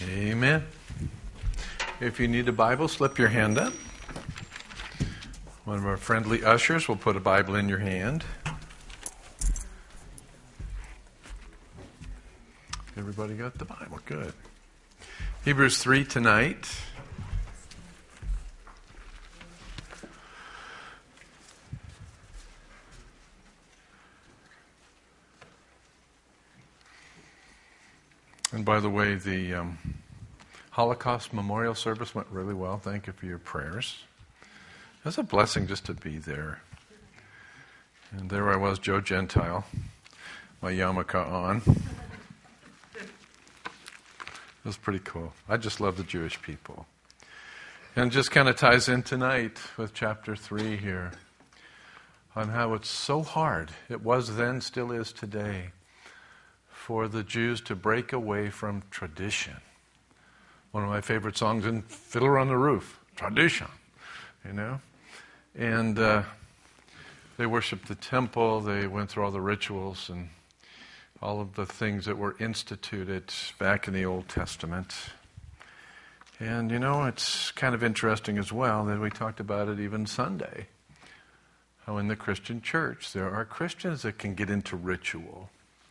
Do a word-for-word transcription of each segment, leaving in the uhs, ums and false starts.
Amen. If you need a Bible, slip your hand up. One of our friendly ushers will put a Bible in your hand. Everybody got the Bible? Good. Hebrews three tonight. And by the way, the um, Holocaust Memorial Service went really well. Thank you for your prayers. It was a blessing just to be there. And there I was, Joe Gentile, my yarmulke on. It was pretty cool. I just love the Jewish people. And it just kind of ties in tonight with chapter three here on how it's so hard. It was then, still is today, for the Jews to break away from tradition. One of my favorite songs in Fiddler on the Roof, tradition, you know. And uh, they worshiped the temple, they went through all the rituals and all of the things that were instituted back in the Old Testament. And, you know, it's kind of interesting as well that we talked about it even Sunday, how in the Christian church there are Christians that can get into ritual.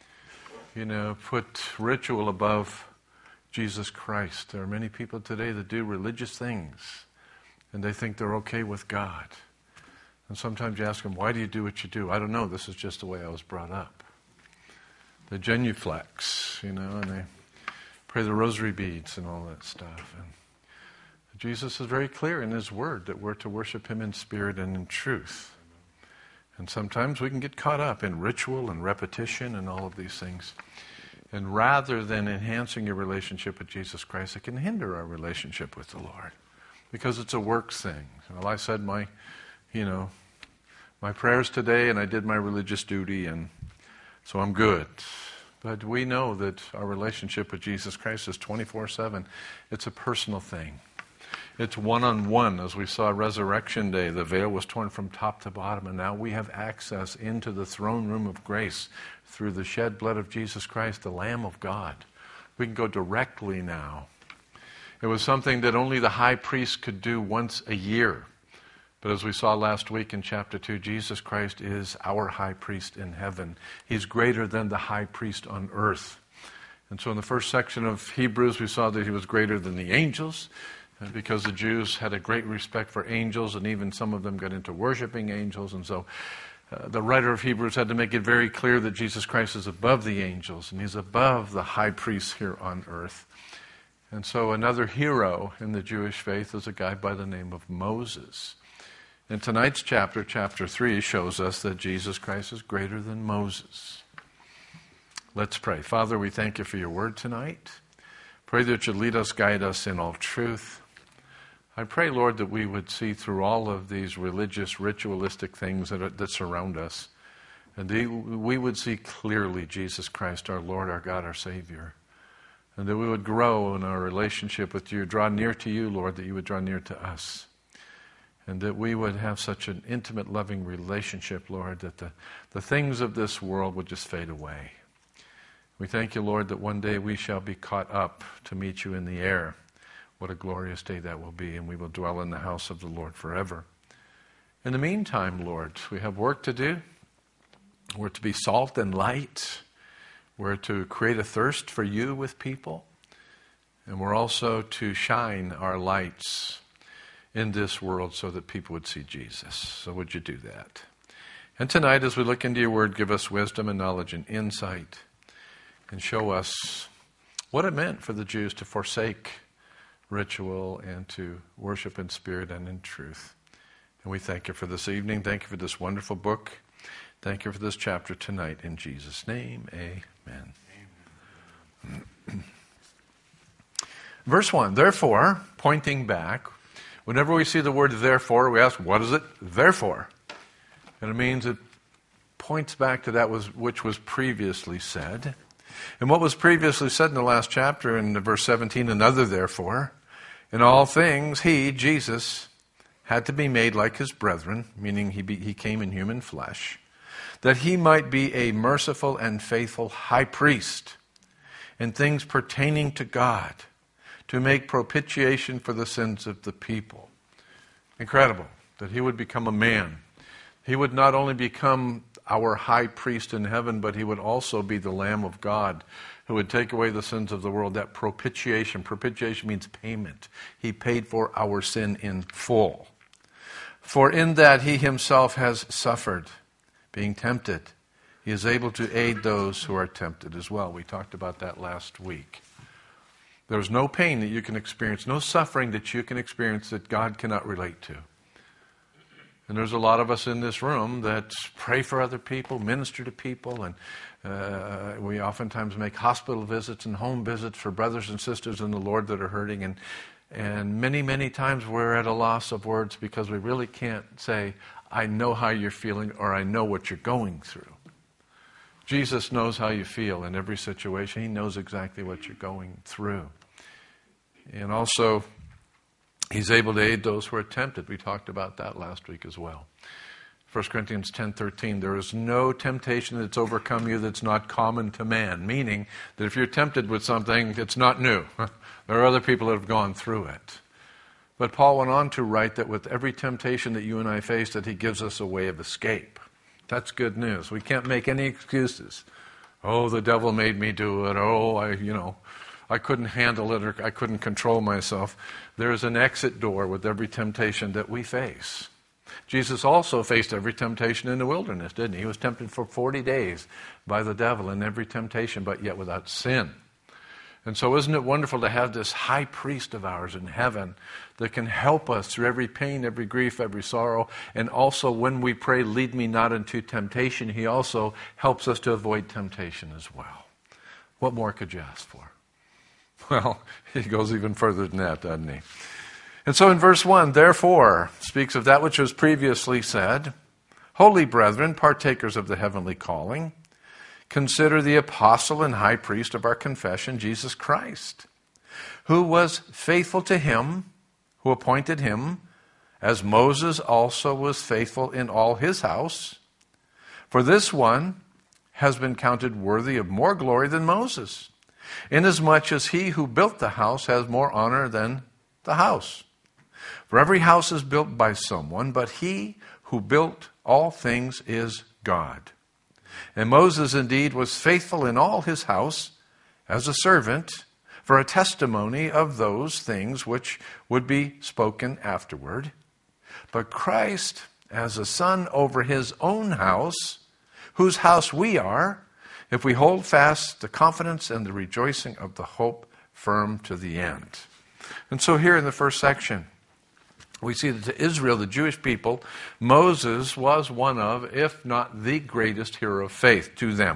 You know, put ritual above Jesus Christ. There are many people today that do religious things, and they think they're okay with God. And sometimes you ask them, why do you do what you do? I don't know, this is just the way I was brought up. They genuflex, you know, and they pray the rosary beads and all that stuff. And Jesus is very clear in His Word that we're to worship Him in spirit and in truth. And sometimes we can get caught up in ritual and repetition and all of these things. And rather than enhancing your relationship with Jesus Christ, it can hinder our relationship with the Lord. Because it's a works thing. Well, I said my, you know, my prayers today and I did my religious duty and so I'm good. But we know that our relationship with Jesus Christ is twenty-four seven. It's a personal thing. It's one-on-one. As we saw Resurrection Day, the veil was torn from top to bottom, and now we have access into the throne room of grace through the shed blood of Jesus Christ, the Lamb of God. We can go directly now. It was something that only the high priest could do once a year. But as we saw last week in chapter two, Jesus Christ is our high priest in heaven. He's greater than the high priest on earth. And so in the first section of Hebrews, we saw that He was greater than the angels, because the Jews had a great respect for angels, and even some of them got into worshiping angels. And so uh, the writer of Hebrews had to make it very clear that Jesus Christ is above the angels, and He's above the high priests here on earth. And so another hero in the Jewish faith is a guy by the name of Moses. And tonight's chapter, chapter three, shows us that Jesus Christ is greater than Moses. Let's pray. Father, we thank You for Your word tonight. Pray that You lead us, guide us in all truth. I pray, Lord, that we would see through all of these religious, ritualistic things that, are, that surround us, and that we would see clearly Jesus Christ, our Lord, our God, our Savior, and that we would grow in our relationship with You, draw near to You, Lord, that You would draw near to us, and that we would have such an intimate, loving relationship, Lord, that the, the things of this world would just fade away. We thank You, Lord, that one day we shall be caught up to meet You in the air. What a glorious day that will be, and we will dwell in the house of the Lord forever. In the meantime, Lord, we have work to do. We're to be salt and light. We're to create a thirst for You with people. And we're also to shine our lights in this world so that people would see Jesus. So would You do that? And tonight, as we look into Your word, give us wisdom and knowledge and insight, and show us what it meant for the Jews to forsake ritual and to worship in spirit and in truth. And we thank You for this evening. Thank You for this wonderful book. Thank You for this chapter tonight. In Jesus' name, amen. Amen. Verse one, therefore, pointing back, whenever we see the word therefore, we ask, what is it? Therefore. And it means it points back to that was which was previously said. And what was previously said in the last chapter, in verse seventeen, another therefore, in all things, He, Jesus, had to be made like His brethren, meaning he, be, he came in human flesh, that He might be a merciful and faithful high priest in things pertaining to God, to make propitiation for the sins of the people. Incredible that he would become a man. He would not only become our high priest in heaven, but he would also be the Lamb of God who would take away the sins of the world. That propitiation, propitiation means payment. He paid for our sin in full. For in that he himself has suffered, being tempted, he is able to aid those who are tempted as well. We talked about that last week. There's no pain that you can experience, no suffering that you can experience that God cannot relate to. And there's a lot of us in this room that pray for other people, minister to people, and uh, we oftentimes make hospital visits and home visits for brothers and sisters in the Lord that are hurting. And, and many, many times we're at a loss of words because we really can't say, I know how you're feeling, or I know what you're going through. Jesus knows how you feel in every situation. He knows exactly what you're going through. And also, he's able to aid those who are tempted. We talked about that last week as well. First Corinthians ten thirteen, there is no temptation that's overcome you that's not common to man. Meaning that if you're tempted with something, it's not new. There are other people that have gone through it. But Paul went on to write that with every temptation that you and I face, that he gives us a way of escape. That's good news. We can't make any excuses. Oh, the devil made me do it. Oh, I, you know, I couldn't handle it, or I couldn't control myself. There is an exit door with every temptation that we face. Jesus also faced every temptation in the wilderness, didn't he? He was tempted for forty days by the devil in every temptation, but yet without sin. And so isn't it wonderful to have this high priest of ours in heaven that can help us through every pain, every grief, every sorrow, and also when we pray, lead me not into temptation, he also helps us to avoid temptation as well. What more could you ask for? Well, he goes even further than that, doesn't he? And so in verse one, therefore, speaks of that which was previously said, holy brethren, partakers of the heavenly calling, consider the apostle and high priest of our confession, Jesus Christ, who was faithful to him who appointed him, as Moses also was faithful in all his house. For this one has been counted worthy of more glory than Moses, inasmuch as he who built the house has more honor than the house. For every house is built by someone, but he who built all things is God. And Moses indeed was faithful in all his house as a servant for a testimony of those things which would be spoken afterward. But Christ as a son over his own house, whose house we are, if we hold fast the confidence and the rejoicing of the hope firm to the end. And so here in the first section, we see that to Israel, the Jewish people, Moses was one of, if not the greatest hero of faith to them.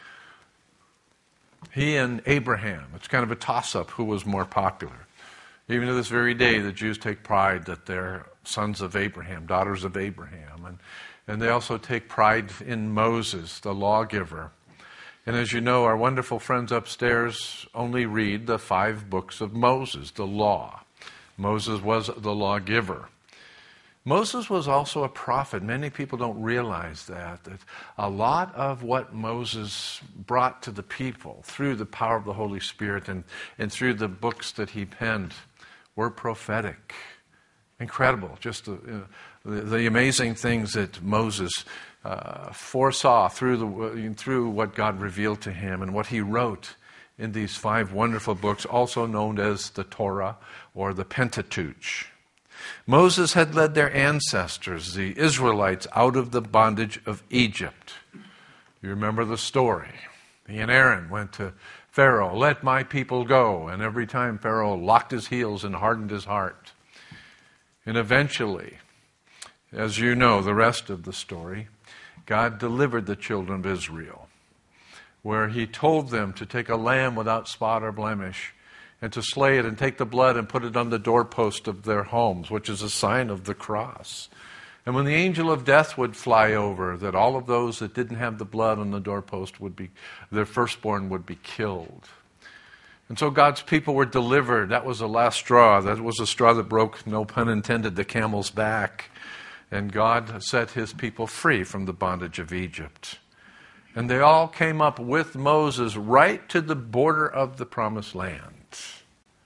He and Abraham, it's kind of a toss-up who was more popular. Even to this very day, the Jews take pride that they're sons of Abraham, daughters of Abraham. And, and they also take pride in Moses, the lawgiver. And as you know, our wonderful friends upstairs only read the five books of Moses, the law. Moses was the lawgiver. Moses was also a prophet. Many people don't realize that, that a lot of what Moses brought to the people through the power of the Holy Spirit and, and through the books that he penned were prophetic. Incredible. Just the, you know, the, the amazing things that Moses uh, foresaw through, the, through what God revealed to him and what he wrote in these five wonderful books, also known as the Torah or the Pentateuch. Moses had led their ancestors, the Israelites, out of the bondage of Egypt. You remember the story. He and Aaron went to Pharaoh, let my people go. And every time Pharaoh locked his heels and hardened his heart. And eventually, as you know the rest of the story, God delivered the children of Israel, where he told them to take a lamb without spot or blemish and to slay it and take the blood and put it on the doorpost of their homes, which is a sign of the cross. And when the angel of death would fly over, that all of those that didn't have the blood on the doorpost would be, their firstborn would be killed. And so God's people were delivered. That was the last straw. That was the straw that broke, no pun intended, the camel's back. And God set his people free from the bondage of Egypt. And they all came up with Moses right to the border of the promised land.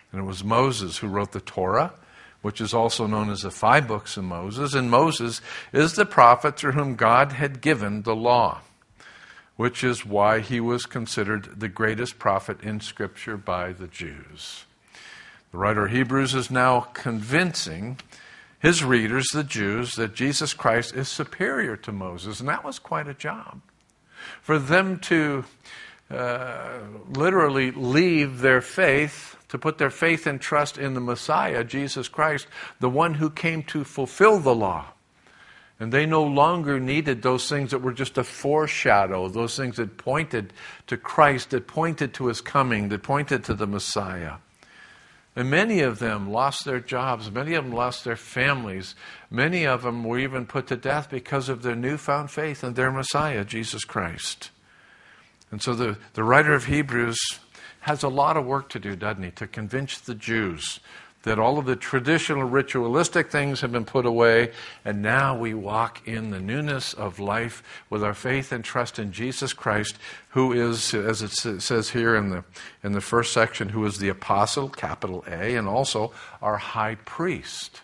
And it was Moses who wrote the Torah, which is also known as the five books of Moses. And Moses is the prophet through whom God had given the law, which is why he was considered the greatest prophet in Scripture by the Jews. The writer of Hebrews is now convincing his readers, the Jews, that Jesus Christ is superior to Moses. And that was quite a job. For them to uh, literally leave their faith, to put their faith and trust in the Messiah, Jesus Christ, the one who came to fulfill the law. And they no longer needed those things that were just a foreshadow, those things that pointed to Christ, that pointed to his coming, that pointed to the Messiah. And many of them lost their jobs. Many of them lost their families. Many of them were even put to death because of their newfound faith in their Messiah, Jesus Christ. And so the, the writer of Hebrews has a lot of work to do, doesn't he, to convince the Jews that all of the traditional ritualistic things have been put away, and now we walk in the newness of life with our faith and trust in Jesus Christ, who is, as it says here in the in the first section, who is the apostle, capital A, and also our high priest.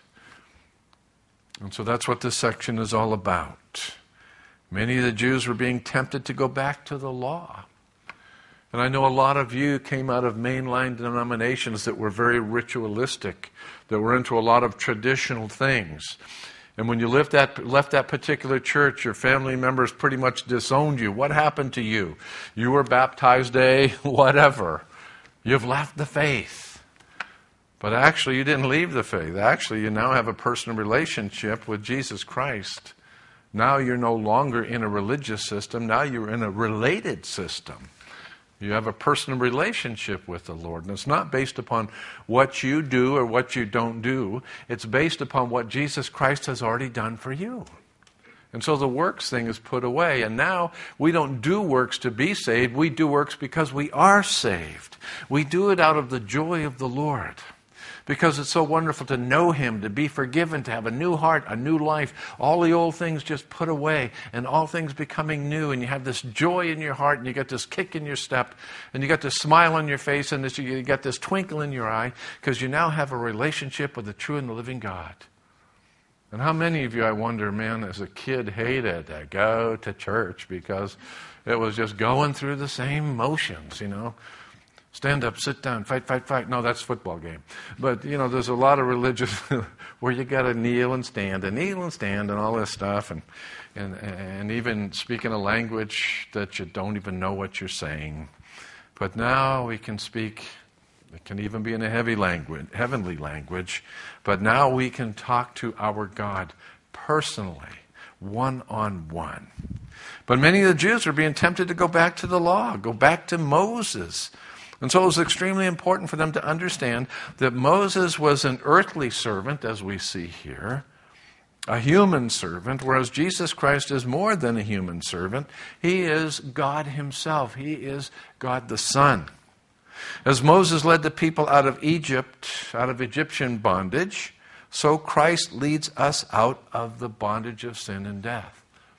And so that's what this section is all about. Many of the Jews were being tempted to go back to the law. And I know a lot of you came out of mainline denominations that were very ritualistic, that were into a lot of traditional things. And when you left that, left that particular church, your family members pretty much disowned you. What happened to you? You were baptized a whatever. You've left the faith. But actually, you didn't leave the faith. Actually, you now have a personal relationship with Jesus Christ. Now you're no longer in a religious system. Now you're in a related system. You have a personal relationship with the Lord. And it's not based upon what you do or what you don't do. It's based upon what Jesus Christ has already done for you. And so the works thing is put away. And now we don't do works to be saved. We do works because we are saved. We do it out of the joy of the Lord. Because it's so wonderful to know him, to be forgiven, to have a new heart, a new life. All the old things just put away and all things becoming new. And you have this joy in your heart and you get this kick in your step and you got this smile on your face and this, you got this twinkle in your eye because you now have a relationship with the true and the living God. And how many of you, I wonder, man, as a kid hated to go to church because it was just going through the same motions, you know. Stand up, sit down, fight, fight, fight. No, that's a football game. But, you know, there's a lot of religion where you got to kneel and stand and kneel and stand and all this stuff. And, and, and even speaking a language that you don't even know what you're saying. But now we can speak, it can even be in a heavy language, heavenly language. But now we can talk to our God personally, one-on-one. But many of the Jews are being tempted to go back to the law, go back to Moses. And so it was extremely important for them to understand that Moses was an earthly servant, as we see here, a human servant, whereas Jesus Christ is more than a human servant. He is God himself. He is God the Son. As Moses led the people out of Egypt, out of Egyptian bondage, so Christ leads us out of the bondage of sin and death.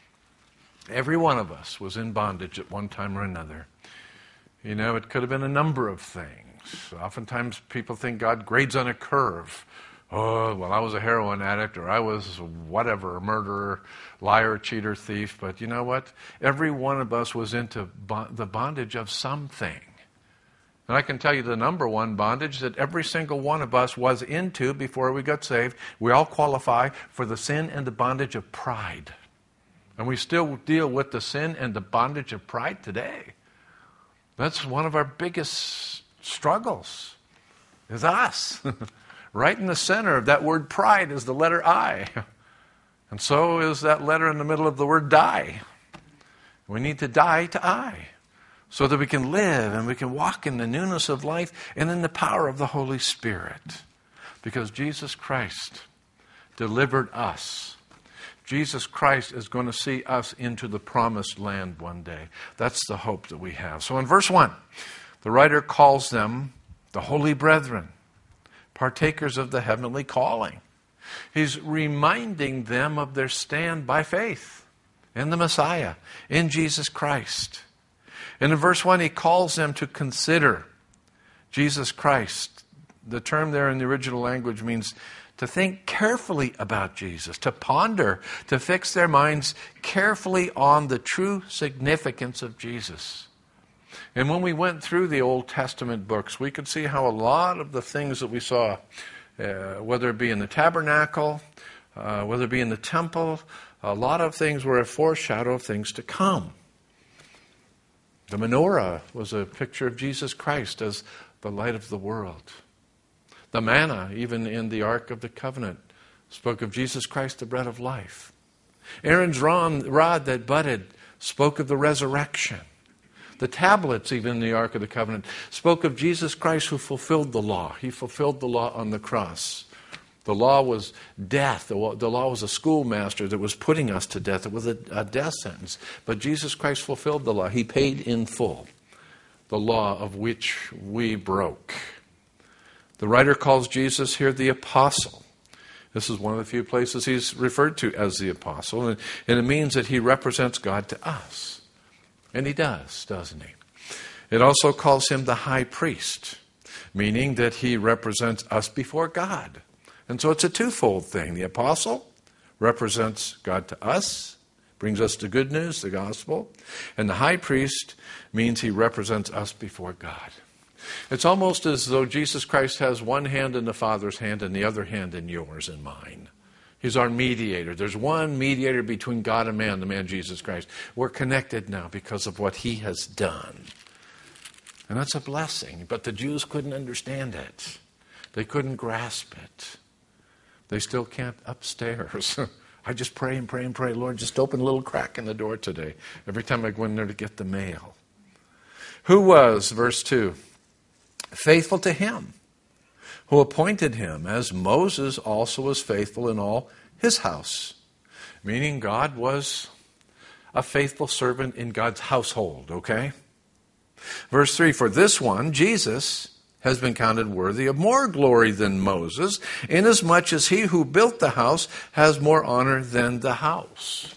Every one of us was in bondage at one time or another. You know, it could have been a number of things. Oftentimes people think God grades on a curve. Oh, well, I was a heroin addict, or I was whatever, a murderer, liar, cheater, thief. But you know what? Every one of us was into bo- the bondage of something. And I can tell you the number one bondage that every single one of us was into before we got saved. We all qualify for the sin and the bondage of pride. And we still deal with the sin and the bondage of pride today. That's one of our biggest struggles, is us. Right in the center of that word pride is the letter I. And so is that letter in the middle of the word die. We need to die to I so that we can live and we can walk in the newness of life and in the power of the Holy Spirit. Because Jesus Christ delivered us. Jesus Christ is going to see us into the promised land one day. That's the hope that we have. So in verse one, the writer calls them the holy brethren, partakers of the heavenly calling. He's reminding them of their stand by faith in the Messiah, in Jesus Christ. And in verse one, he calls them to consider Jesus Christ, the term there in the original language means to think carefully about Jesus, to ponder, to fix their minds carefully on the true significance of Jesus. And when we went through the Old Testament books, we could see how a lot of the things that we saw, uh, whether it be in the tabernacle, uh, whether it be in the temple, a lot of things were a foreshadow of things to come. The menorah was a picture of Jesus Christ as the light of the world. The manna, even in the Ark of the Covenant, spoke of Jesus Christ, the bread of life. Aaron's rod that budded spoke of the resurrection. The tablets, even in the Ark of the Covenant, spoke of Jesus Christ who fulfilled the law. He fulfilled the law on the cross. The law was death. The law was a schoolmaster that was putting us to death. It was a, a death sentence. But Jesus Christ fulfilled the law. He paid in full the law of which we broke. The writer calls Jesus here the apostle. This is one of the few places he's referred to as the apostle. And, and it means that he represents God to us. And he does, doesn't he? It also calls him the high priest, meaning that he represents us before God. And so it's a twofold thing. The apostle represents God to us, brings us the good news, the gospel. And the high priest means he represents us before God. It's almost as though Jesus Christ has one hand in the Father's hand and the other hand in yours and mine. He's our mediator. There's one mediator between God and man, the man Jesus Christ. We're connected now because of what he has done. And that's a blessing. But the Jews couldn't understand it. They couldn't grasp it. They still can't upstairs. I just pray and pray and pray. Lord, just open a little crack in the door today. Every time I go in there to get the mail. Who was, verse two, faithful to him who appointed him, as Moses also was faithful in all his house. Meaning God was a faithful servant in God's household, okay? Verse three, for this one, Jesus, has been counted worthy of more glory than Moses, inasmuch as he who built the house has more honor than the house.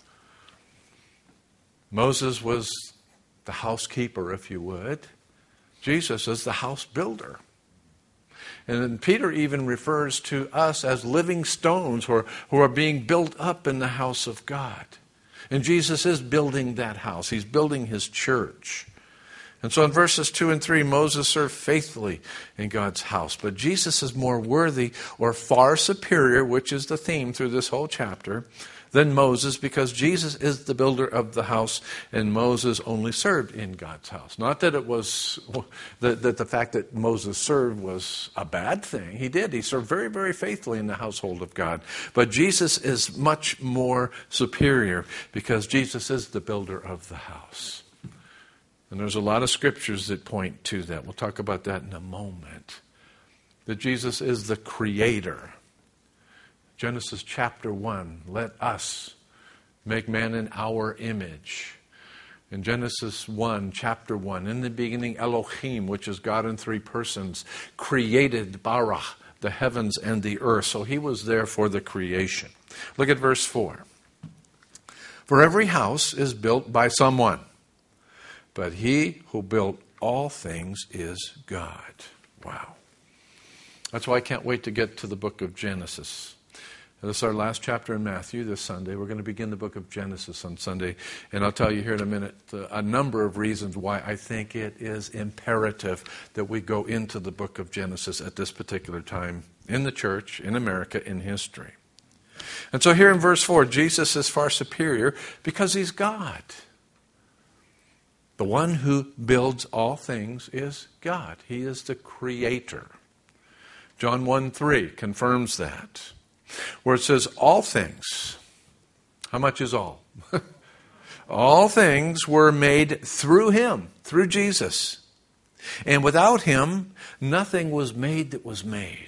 Moses was the housekeeper, if you would. Jesus is the house builder. And then Peter even refers to us as living stones who are, who are being built up in the house of God. And Jesus is building that house. He's building his church. And so in verses two and three, Moses served faithfully in God's house. But Jesus is more worthy or far superior, which is the theme through this whole chapter, than Moses, because Jesus is the builder of the house and Moses only served in God's house. Not that it was, that, that the fact that Moses served was a bad thing. He did. He served very, very faithfully in the household of God. But Jesus is much more superior because Jesus is the builder of the house. And there's a lot of scriptures that point to that. We'll talk about that in a moment. That Jesus is the creator. Genesis chapter one, let us make man in our image. In Genesis one, chapter one, in the beginning Elohim, which is God in three persons, created bara, the heavens and the earth. So he was there for the creation. Look at verse four. For every house is built by someone, but he who built all things is God. Wow. That's why I can't wait to get to the book of Genesis. This is our last chapter in Matthew this Sunday. We're going to begin the book of Genesis on Sunday. And I'll tell you here in a minute uh, a number of reasons why I think it is imperative that we go into the book of Genesis at this particular time in the church, in America, in history. And so here in verse four, Jesus is far superior because he's God. The one who builds all things is God. He is the creator. John one three confirms that. Where it says all things. How much is all? All things were made through him, through Jesus. And without him, nothing was made that was made.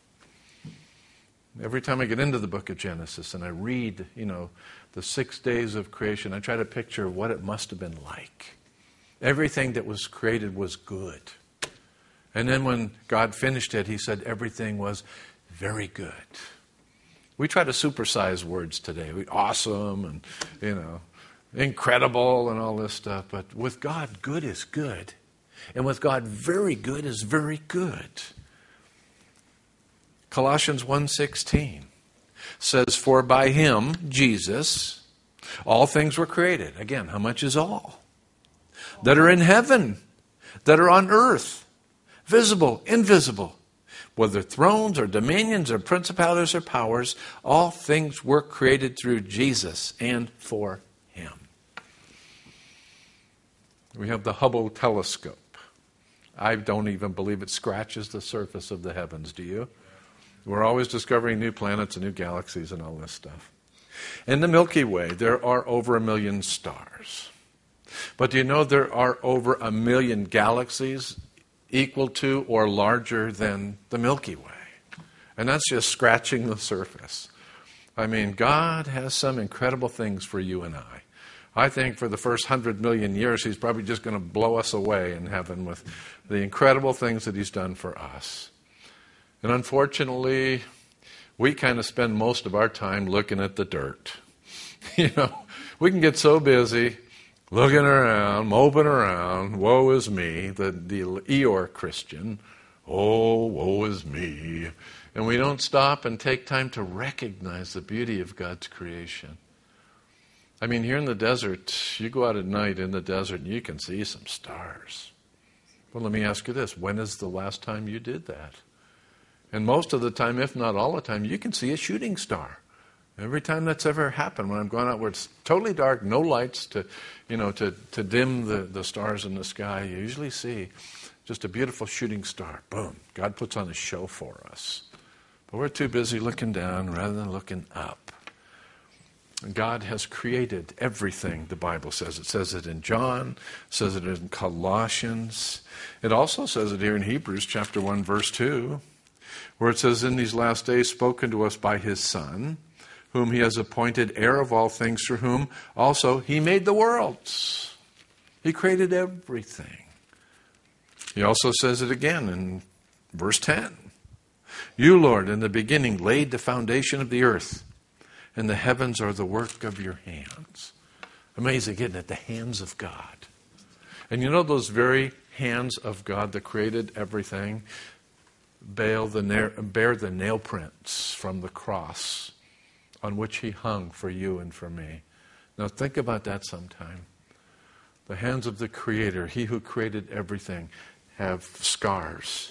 Every time I get into the book of Genesis and I read, you know, the six days of creation, I try to picture what it must have been like. Everything that was created was good. And then when God finished it, he said everything was very good. We try to supersize words today. We awesome and, you know, incredible and all this stuff. But with God, good is good. And with God, very good is very good. Colossians one sixteen says, for by him, Jesus, all things were created. Again, how much is all? That are in heaven, that are on earth, visible, invisible, whether thrones or dominions or principalities or powers, all things were created through Jesus and for him. We have the Hubble telescope. I don't even believe it scratches the surface of the heavens, do you? We're always discovering new planets and new galaxies and all this stuff. In the Milky Way, there are over a million stars. But do you know there are over a million galaxies equal to or larger than the Milky Way? And that's just scratching the surface. I mean, God has some incredible things for you and I. I think for the first hundred million years, he's probably just going to blow us away in heaven with the incredible things that he's done for us. And unfortunately, we kind of spend most of our time looking at the dirt. You know, we can get so busy looking around, moping around, woe is me, the, the Eeyore Christian, oh, woe is me. And we don't stop and take time to recognize the beauty of God's creation. I mean, here in the desert, you go out at night in the desert and you can see some stars. Well, let me ask you this. When is the last time you did that? And most of the time, if not all the time, you can see a shooting star. Every time that's ever happened, when I'm going out where it's totally dark, no lights to, you know, to, to dim the, the stars in the sky, you usually see just a beautiful shooting star. Boom. God puts on a show for us. But we're too busy looking down rather than looking up. And God has created everything, the Bible says. It says it in John, it says it in Colossians. It also says it here in Hebrews chapter one, verse two, where it says, in these last days spoken to us by his Son, whom he has appointed heir of all things, through whom also he made the worlds. He created everything. He also says it again in verse ten. You, Lord, in the beginning laid the foundation of the earth, and the heavens are the work of your hands. Amazing, isn't it? The hands of God. And you know those very hands of God that created everything bear the, na- bear the nail prints from the cross on which he hung for you and for me. Now think about that sometime. The hands of the Creator, he who created everything, have scars.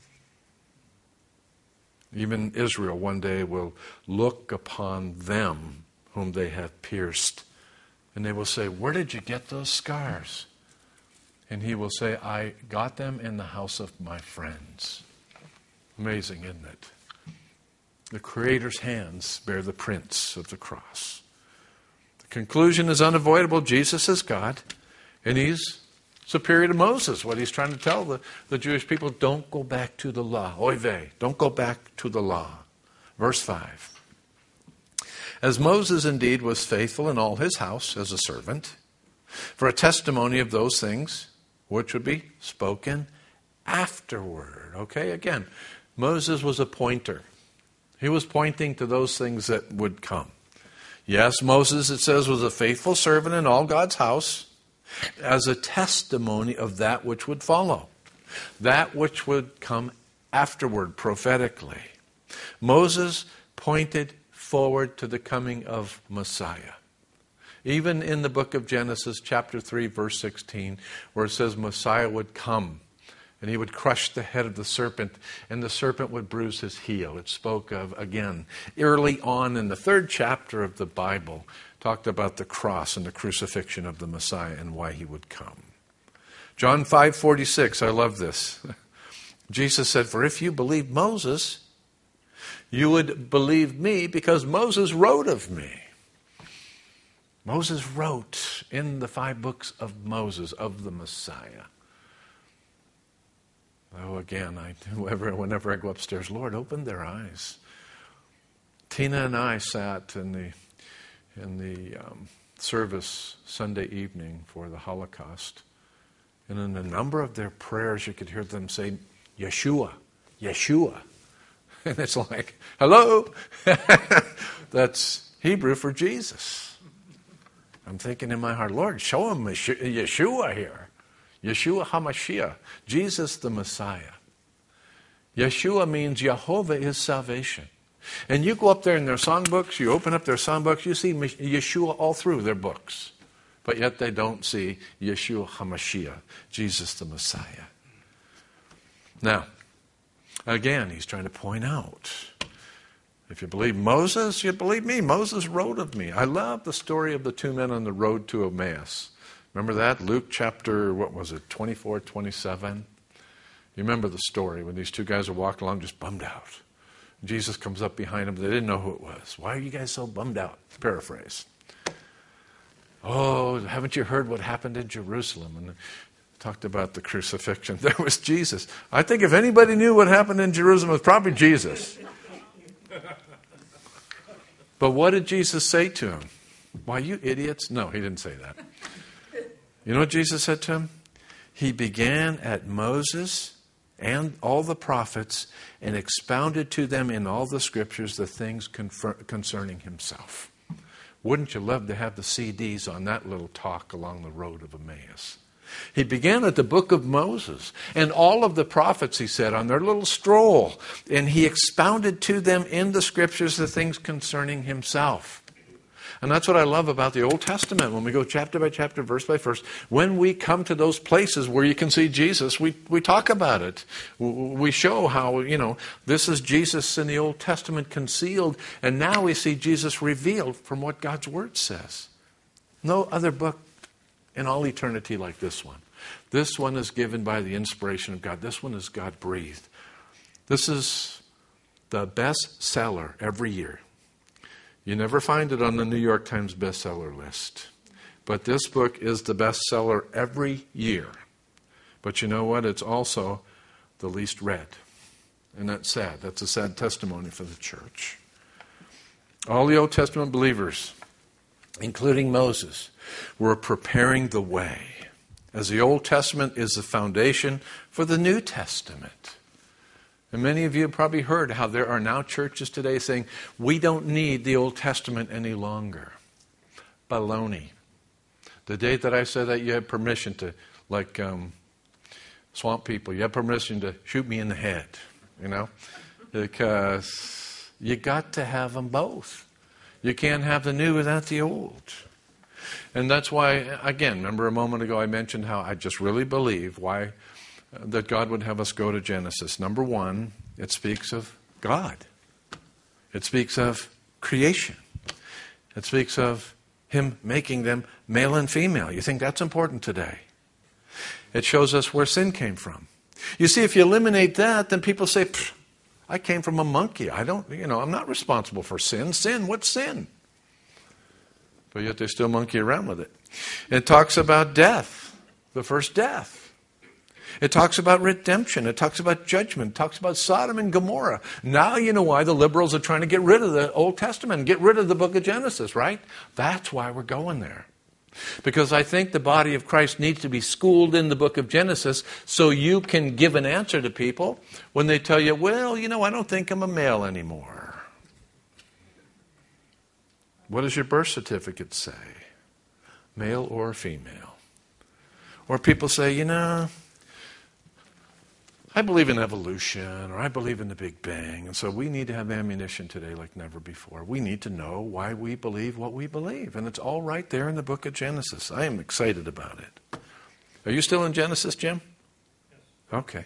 Even Israel one day will look upon them whom they have pierced, and they will say, where did you get those scars? And he will say, I got them in the house of my friends. Amazing, isn't it? The Creator's hands bear the prints of the cross. The conclusion is unavoidable. Jesus is God, and he's superior to Moses. What he's trying to tell the, the Jewish people, don't go back to the law. Oy vey, don't go back to the law. Verse five. As Moses indeed was faithful in all his house as a servant, for a testimony of those things which would be spoken afterward. Okay, again, Moses was a pointer. He was pointing to those things that would come. Yes, Moses, it says, was a faithful servant in all God's house as a testimony of that which would follow, that which would come afterward prophetically. Moses pointed forward to the coming of Messiah. Even in the book of Genesis, chapter three, verse sixteen, where it says Messiah would come and he would crush the head of the serpent, and the serpent would bruise his heel. It spoke of, again, early on in the third chapter of the Bible, talked about the cross and the crucifixion of the Messiah and why he would come. John five forty-six, I love this. Jesus said, for if you believe Moses, you would believe me because Moses wrote of me. Moses wrote in the five books of Moses, of the Messiah. Oh, again, I, whoever, whenever I go upstairs, Lord, open their eyes. Tina and I sat in the in the um, service Sunday evening for the Holocaust, and in a number of their prayers, you could hear them say, Yeshua, Yeshua. And it's like, hello? That's Hebrew for Jesus. I'm thinking in my heart, Lord, show him Yeshua here. Yeshua HaMashiach, Jesus the Messiah. Yeshua means Jehovah is salvation. And you go up there in their songbooks, you open up their songbooks, you see Yeshua all through their books. But yet they don't see Yeshua HaMashiach, Jesus the Messiah. Now, again, he's trying to point out, if you believe Moses, you believe me. Moses wrote of me. I love the story of the two men on the road to Emmaus. Remember that? Luke chapter, what was it, twenty-four, twenty-seven? You remember the story when these two guys are walking along just bummed out. Jesus comes up behind them. They didn't know who it was. Why are you guys so bummed out? Paraphrase. Oh, haven't you heard what happened in Jerusalem? And talked about the crucifixion. There was Jesus. I think if anybody knew what happened in Jerusalem, it was probably Jesus. But what did Jesus say to him? Why, you idiots? No, he didn't say that. You know what Jesus said to him? He began at Moses and all the prophets and expounded to them in all the scriptures the things confer- concerning himself. Wouldn't you love to have the C Ds on that little talk along the road of Emmaus? He began at the book of Moses and all of the prophets, he said, on their little stroll. And he expounded to them in the scriptures the things concerning himself. And that's what I love about the Old Testament. When we go chapter by chapter, verse by verse, when we come to those places where you can see Jesus, we, we talk about it. We show how, you know, this is Jesus in the Old Testament concealed, and now we see Jesus revealed from what God's Word says. No other book in all eternity like this one. This one is given by the inspiration of God. This one is God-breathed. This is the best seller every year. You never find it on the New York Times bestseller list. But this book is the bestseller every year. But you know what? It's also the least read. And that's sad. That's a sad testimony for the church. All the Old Testament believers, including Moses, were preparing the way, as the Old Testament is the foundation for the New Testament. And many of you have probably heard how there are now churches today saying, we don't need the Old Testament any longer. Baloney. The day that I said that, you had permission to, like um, swamp people, you have permission to shoot me in the head, you know, because you got to have them both. You can't have the new without the old. And that's why, again, remember a moment ago I mentioned how I just really believe why that God would have us go to Genesis. Number one, it speaks of God. It speaks of creation. It speaks of Him making them male and female. You think that's important today? It shows us where sin came from. You see, if you eliminate that, then people say, I came from a monkey. I don't, you know, I'm not responsible for sin. Sin, what's sin? But yet they still monkey around with it. It talks about death, the first death. It talks about redemption. It talks about judgment. It talks about Sodom and Gomorrah. Now you know why the liberals are trying to get rid of the Old Testament, get rid of the book of Genesis, right? That's why we're going there. Because I think the body of Christ needs to be schooled in the book of Genesis so you can give an answer to people when they tell you, well, you know, I don't think I'm a male anymore. What does your birth certificate say? Male or female? Or people say, you know, I believe in evolution, or I believe in the Big Bang, and so we need to have ammunition today like never before. We need to know why we believe what we believe, and it's all right there in the book of Genesis. I am excited about it. Are you still in Genesis, Jim? Yes. Okay.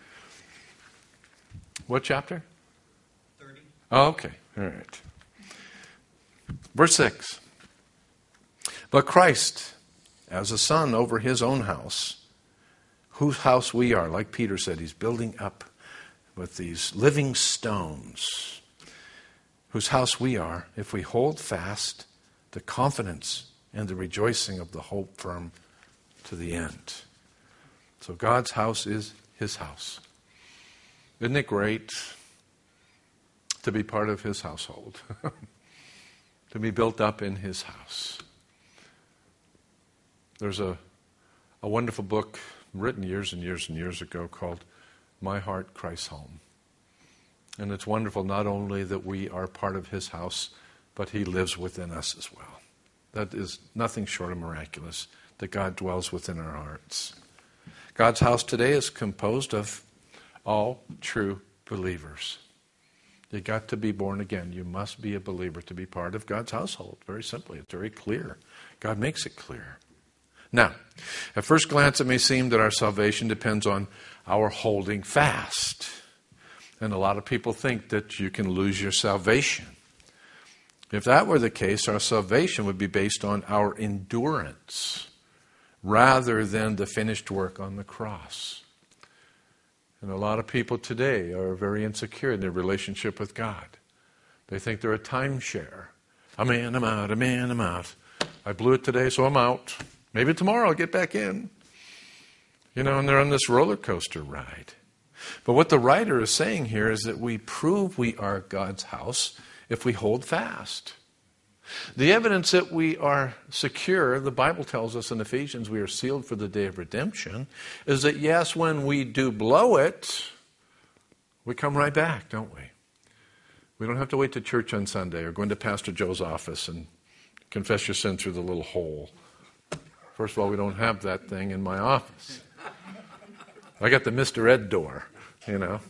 What chapter? thirty. Oh, okay. All right. Verse six. But Christ, as a son over his own house, whose house we are, like Peter said, he's building up with these living stones, whose house we are, if we hold fast the confidence and the rejoicing of the hope firm to the end. So God's house is his house. Isn't it great to be part of his household? To be built up in his house. There's a, a wonderful book written years and years and years ago called My Heart, Christ's Home. And it's wonderful not only that we are part of his house, but he lives within us as well. That is nothing short of miraculous, that God dwells within our hearts. God's house today is composed of all true believers. You got to be born again. You must be a believer to be part of God's household. Very simply. It's very clear. God makes it clear. Now, at first glance, it may seem that our salvation depends on our holding fast. And a lot of people think that you can lose your salvation. If that were the case, our salvation would be based on our endurance rather than the finished work on the cross. And a lot of people today are very insecure in their relationship with God. They think they're a timeshare. I'm in, I'm out, I'm in, I'm out. I blew it today, so I'm out. Maybe tomorrow I'll get back in. You know, and they're on this roller coaster ride. But what the writer is saying here is that we prove we are God's house if we hold fast. The evidence that we are secure, the Bible tells us in Ephesians we are sealed for the day of redemption, is that yes, when we do blow it, we come right back, don't we? We don't have to wait to church on Sunday or go into Pastor Joe's office and confess your sin through the little hole. First of all, we don't have that thing in my office. I got the Mister Ed door, you know.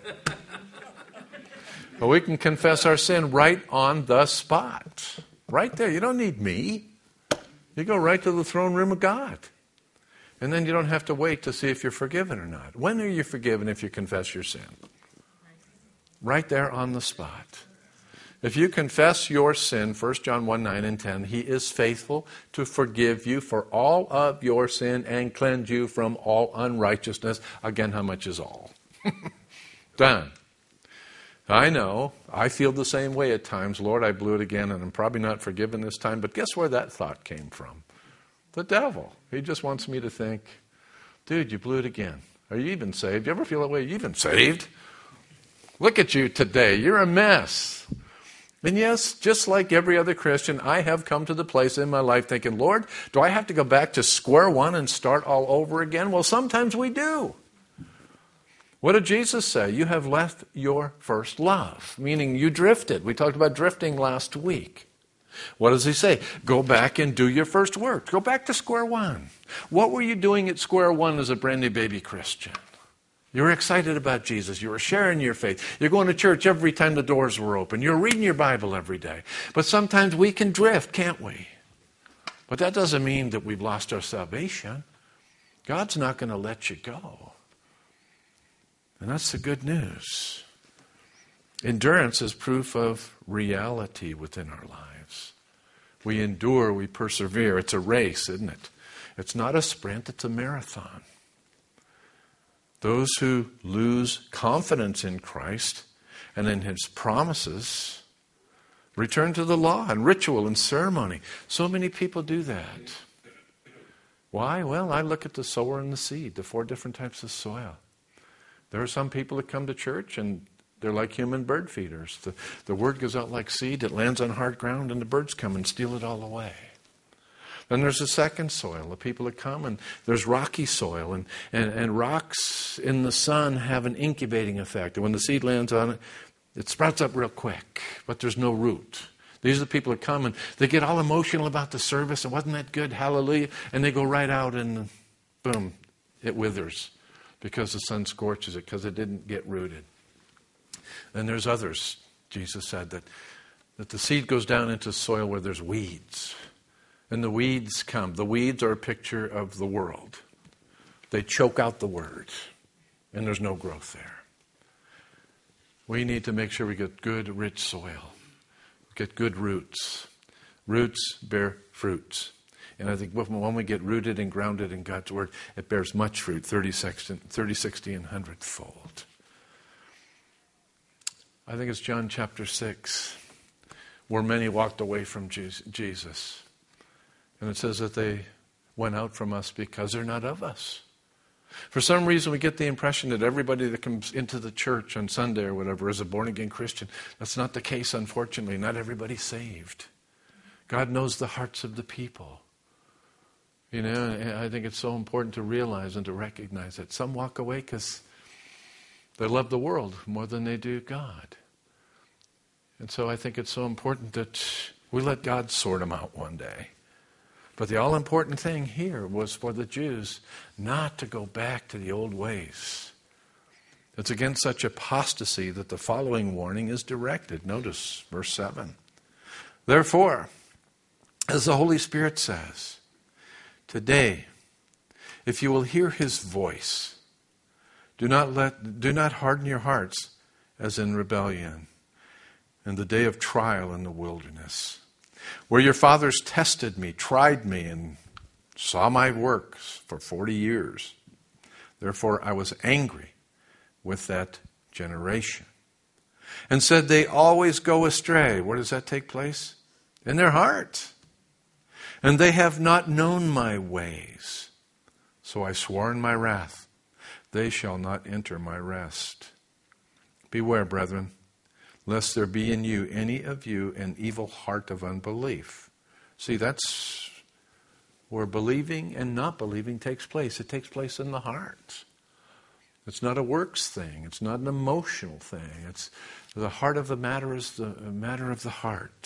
But we can confess our sin right on the spot. Right there. You don't need me. You go right to the throne room of God. And then you don't have to wait to see if you're forgiven or not. When are you forgiven if you confess your sin? Right there on the spot. If you confess your sin, First John one, nine and ten, He is faithful to forgive you for all of your sin and cleanse you from all unrighteousness. Again, how much is all? Done. I know, I feel the same way at times. Lord, I blew it again, and I'm probably not forgiven this time. But guess where that thought came from? The devil. He just wants me to think, dude, you blew it again. Are you even saved? You ever feel that way? Are you even saved? Look at you today. You're a mess. And yes, just like every other Christian, I have come to the place in my life thinking, Lord, do I have to go back to square one and start all over again? Well, sometimes we do. What did Jesus say? You have left your first love, meaning you drifted. We talked about drifting last week. What does He say? Go back and do your first work. Go back to square one. What were you doing at square one as a brand new baby Christian? You were excited about Jesus. You were sharing your faith. You're going to church every time the doors were open. You're reading your Bible every day. But sometimes we can drift, can't we? But that doesn't mean that we've lost our salvation. God's not going to let you go. And that's the good news. Endurance is proof of reality within our lives. We endure, we persevere. It's a race, isn't it? It's not a sprint, it's a marathon. Those who lose confidence in Christ and in His promises return to the law and ritual and ceremony. So many people do that. Why? Well, I look at the sower and the seed, the four different types of soil. There are some people that come to church and they're like human bird feeders. The, the word goes out like seed, it lands on hard ground, and the birds come and steal it all away. Then there's a second soil, the people that come, and there's rocky soil, and, and, and rocks in the sun have an incubating effect. And when the seed lands on it, it sprouts up real quick, but there's no root. These are the people that come and they get all emotional about the service, and wasn't that good, hallelujah, and they go right out and boom, it withers. Because the sun scorches it, because it didn't get rooted. Then there's others, Jesus said, that, that the seed goes down into soil where there's weeds. And the weeds come. The weeds are a picture of the world. They choke out the word. And there's no growth there. We need to make sure we get good, rich soil. Get good roots. Roots bear fruits. And I think when we get rooted and grounded in God's Word, it bears much fruit, thirty, sixty, and one hundred fold. I think it's John chapter six, where many walked away from Jesus. And it says that they went out from us because they're not of us. For some reason, we get the impression that everybody that comes into the church on Sunday or whatever is a born-again Christian. That's not the case, unfortunately. Not everybody's saved. God knows the hearts of the people. You know, I think it's so important to realize and to recognize that some walk away because they love the world more than they do God. And so I think it's so important that we let God sort them out one day. But the all-important thing here was for the Jews not to go back to the old ways. It's against such apostasy that the following warning is directed. Notice verse seven. Therefore, as the Holy Spirit says, today, if you will hear his voice, do not let, do not harden your hearts as in rebellion in the day of trial in the wilderness, where your fathers tested me, tried me, and saw my works for forty years. Therefore I was angry with that generation and said, they always go astray. Where does that take place? In their heart. And they have not known my ways. So I swore in my wrath, they shall not enter my rest. Beware, brethren, lest there be in you, any of you, an evil heart of unbelief. See, that's where believing and not believing takes place. It takes place in the heart. It's not a works thing. It's not an emotional thing. It's the heart of the matter is the matter of the heart.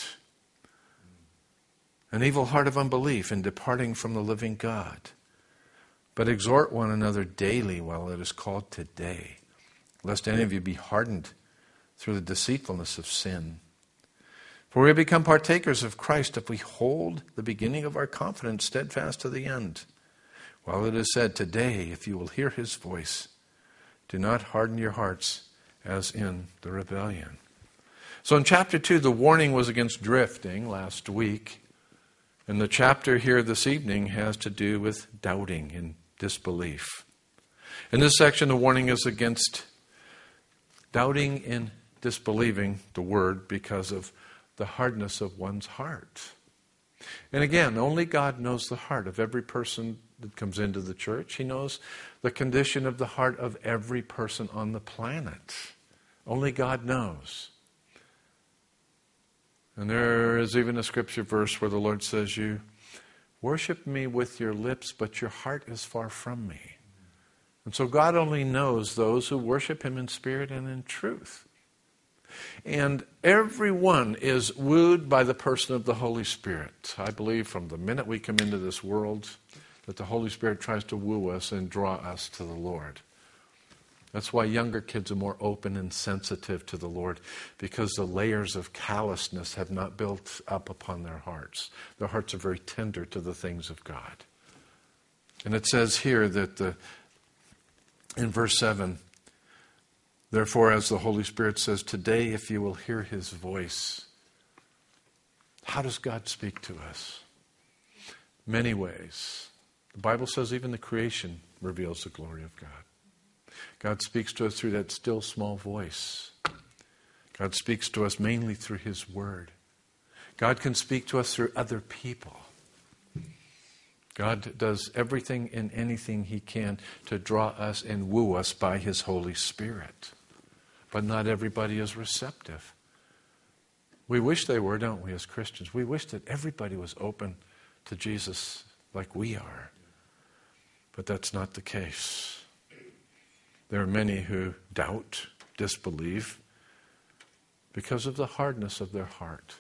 An evil heart of unbelief in departing from the living God. But exhort one another daily while it is called today, lest any of you be hardened through the deceitfulness of sin. For we have become partakers of Christ if we hold the beginning of our confidence steadfast to the end. While it is said, today, if you will hear his voice, do not harden your hearts as in the rebellion. So in chapter two, the warning was against drifting last week. And the chapter here this evening has to do with doubting and disbelief. In this section, the warning is against doubting and disbelieving the word because of the hardness of one's heart. And again, only God knows the heart of every person that comes into the church. He knows the condition of the heart of every person on the planet. Only God knows. And there is even a scripture verse where the Lord says, you worship me with your lips, but your heart is far from me. And so God only knows those who worship him in spirit and in truth. And everyone is wooed by the person of the Holy Spirit. I believe from the minute we come into this world that the Holy Spirit tries to woo us and draw us to the Lord. That's why younger kids are more open and sensitive to the Lord, because the layers of callousness have not built up upon their hearts. Their hearts are very tender to the things of God. And it says here that the, in verse seven, therefore, as the Holy Spirit says, today if you will hear his voice. How does God speak to us? Many ways. The Bible says even the creation reveals the glory of God. God speaks to us through that still small voice. God speaks to us mainly through his word. God can speak to us through other people. God does everything and anything he can to draw us and woo us by his Holy Spirit. But not everybody is receptive. We wish they were, don't we, as Christians? We wish that everybody was open to Jesus like we are. But that's not the case. There are many who doubt, disbelieve, because of the hardness of their heart.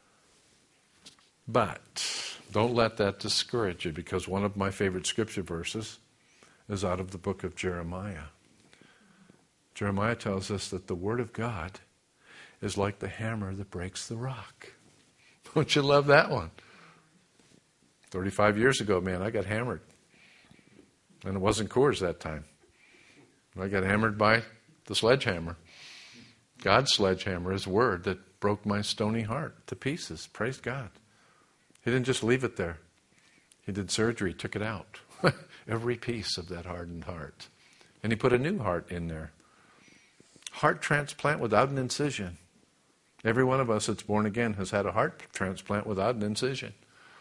But don't let that discourage you, because one of my favorite scripture verses is out of the book of Jeremiah. Jeremiah tells us that the word of God is like the hammer that breaks the rock. Don't you love that one? thirty-five years ago, man, I got hammered. And it wasn't Coors that time. I got hammered by the sledgehammer. God's sledgehammer, his word that broke my stony heart to pieces. Praise God. He didn't just leave it there. He did surgery, took it out. Every piece of that hardened heart. And he put a new heart in there. Heart transplant without an incision. Every one of us that's born again has had a heart transplant without an incision.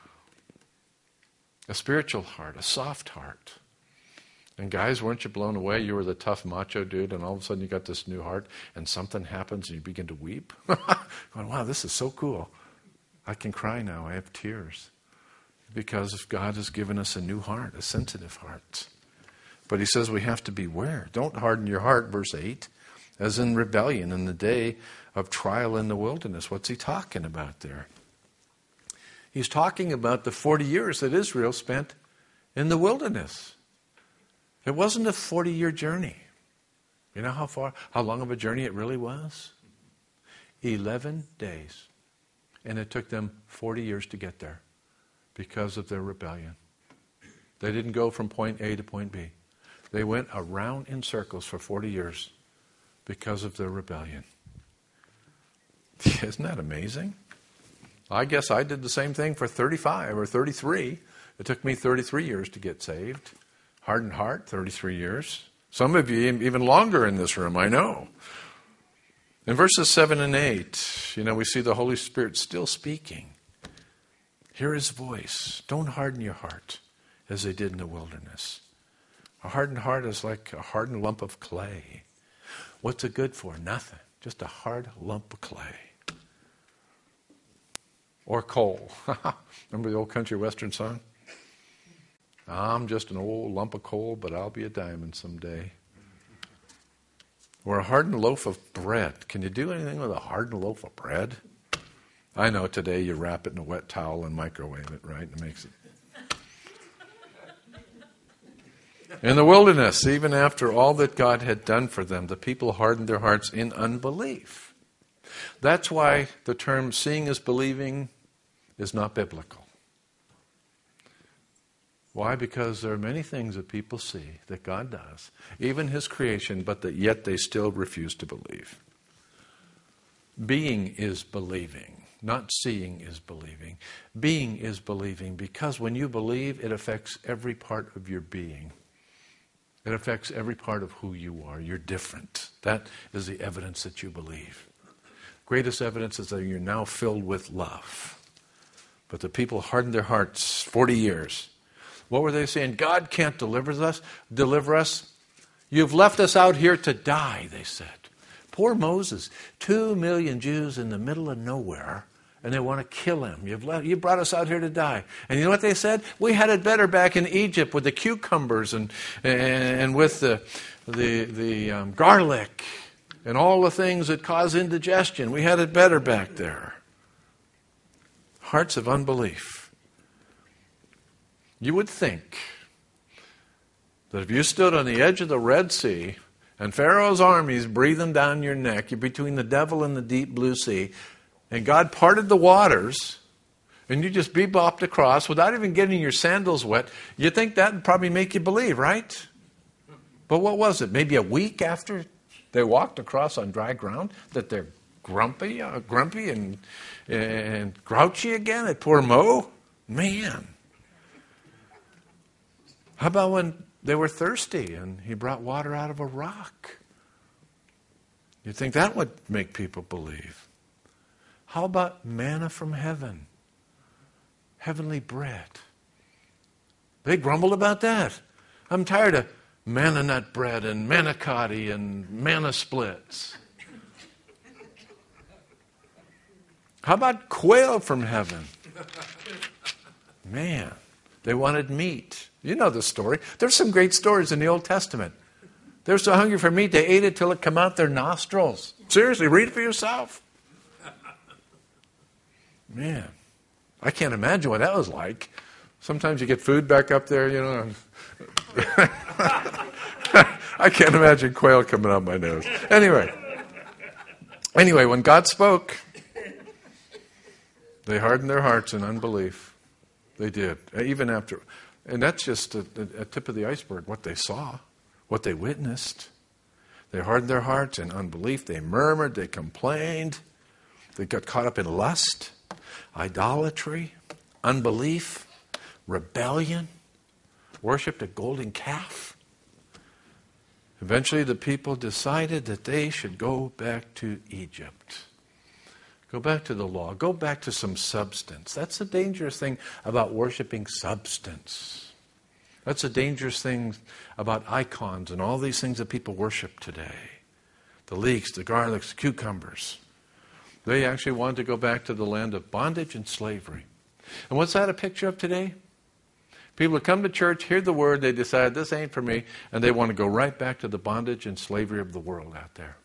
A spiritual heart, a soft heart. And guys, weren't you blown away? You were the tough macho dude, and all of a sudden you got this new heart, and something happens and you begin to weep. Going, wow, this is so cool. I can cry now. I have tears. Because God has given us a new heart, a sensitive heart. But he says we have to beware. Don't harden your heart, verse eight, as in rebellion in the day of trial in the wilderness. What's he talking about there? He's talking about the forty years that Israel spent in the wilderness. It wasn't a forty-year journey. You know how far, how long of a journey it really was? Eleven days. And it took them forty years to get there because of their rebellion. They didn't go from point A to point B. They went around in circles for forty years because of their rebellion. Isn't that amazing? I guess I did the same thing for thirty-five or thirty-three. It took me thirty-three years to get saved. Hardened heart, thirty-three years. Some of you even longer in this room, I know. In verses seven and eight, you know, we see the Holy Spirit still speaking. Hear His voice. Don't harden your heart as they did in the wilderness. A hardened heart is like a hardened lump of clay. What's it good for? Nothing. Just a hard lump of clay. Or coal. Remember the old country western song? I'm just an old lump of coal, but I'll be a diamond someday. Or a hardened loaf of bread. Can you do anything with a hardened loaf of bread? I know today you wrap it in a wet towel and microwave it, right? It makes it. In the wilderness, even after all that God had done for them, the people hardened their hearts in unbelief. That's why the term seeing is believing is not biblical. Why? Because there are many things that people see that God does, even His creation, but that yet they still refuse to believe. Being is believing, not seeing is believing. Being is believing because when you believe, it affects every part of your being. It affects every part of who you are. You're different. That is the evidence that you believe. Greatest evidence is that you're now filled with love. But the people hardened their hearts forty years. What were they saying? God can't deliver us. Deliver us. You've left us out here to die, they said. Poor Moses. Two million Jews in the middle of nowhere, and they want to kill him. You've left, you brought us out here to die. And you know what they said? We had it better back in Egypt with the cucumbers and and, and with the the the um, garlic and all the things that cause indigestion. We had it better back there. Hearts of unbelief. You would think that if you stood on the edge of the Red Sea and Pharaoh's armies breathing down your neck, you're between the devil and the deep blue sea, and God parted the waters, and you just bebopped across without even getting your sandals wet, you'd think that would probably make you believe, right? But what was it? Maybe a week after they walked across on dry ground that they're grumpy, uh, grumpy and, and grouchy again at poor Mo? Man. How about when they were thirsty and He brought water out of a rock? You'd think that would make people believe. How about manna from heaven? Heavenly bread. They grumbled about that. I'm tired of manna nut bread and manicotti and manna splits. How about quail from heaven? Man, they wanted meat. You know the story. There's some great stories in the Old Testament. They're so hungry for meat, they ate it till it came out their nostrils. Seriously, read it for yourself. Man, I can't imagine what that was like. Sometimes you get food back up there, you know. I can't imagine quail coming out my nose. Anyway. Anyway, when God spoke, they hardened their hearts in unbelief. They did. Even after... And that's just a, a, a tip of the iceberg, what they saw, what they witnessed. They hardened their hearts in unbelief. They murmured. They complained. They got caught up in lust, idolatry, unbelief, rebellion, worshipped a golden calf. Eventually the people decided that they should go back to Egypt. Go back to the law. Go back to some substance. That's the dangerous thing about worshiping substance. That's the dangerous thing about icons and all these things that people worship today. The leeks, the garlics, the cucumbers. They actually wanted to go back to the land of bondage and slavery. And what's that a picture of today? People who come to church, hear the word, they decide this ain't for me, and they want to go right back to the bondage and slavery of the world out there.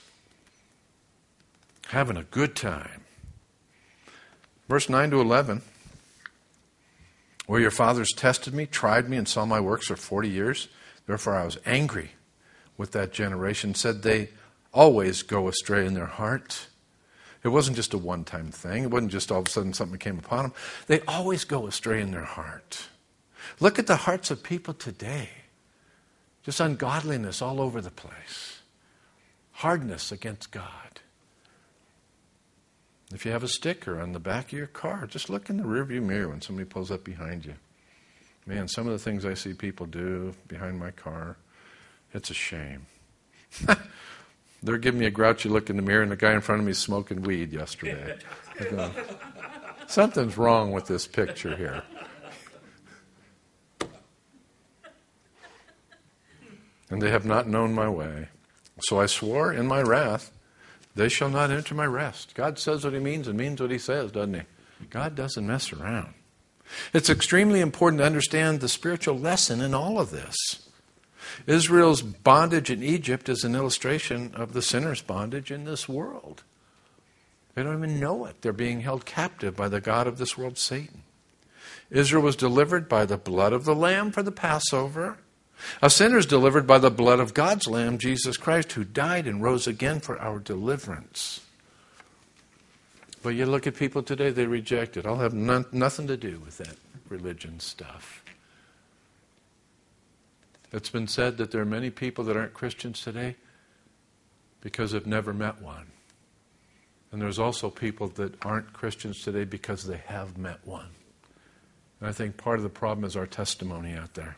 Having a good time. Verse nine to eleven. Where your fathers tested me, tried me, and saw my works for forty years. Therefore I was angry with that generation, said they always go astray in their heart. It wasn't just a one-time thing. It wasn't just all of a sudden something came upon them. They always go astray in their heart. Look at the hearts of people today. Just ungodliness all over the place. Hardness against God. If you have a sticker on the back of your car, just look in the rearview mirror when somebody pulls up behind you. Man, some of the things I see people do behind my car, it's a shame. They're giving me a grouchy look in the mirror, and the guy in front of me is smoking weed yesterday. Going, something's wrong with this picture here. And they have not known my way. So I swore in my wrath, they shall not enter my rest. God says what he means and means what he says, doesn't he? God doesn't mess around. It's extremely important to understand the spiritual lesson in all of this. Israel's bondage in Egypt is an illustration of the sinner's bondage in this world. They don't even know it. They're being held captive by the god of this world, Satan. Israel was delivered by the blood of the Lamb for the Passover. A sinner is delivered by the blood of God's Lamb, Jesus Christ, who died and rose again for our deliverance. But you look at people today, they reject it. I'll have none, nothing to do with that religion stuff. It's been said that there are many people that aren't Christians today because they've never met one. And there's also people that aren't Christians today because they have met one. And I think part of the problem is our testimony out there.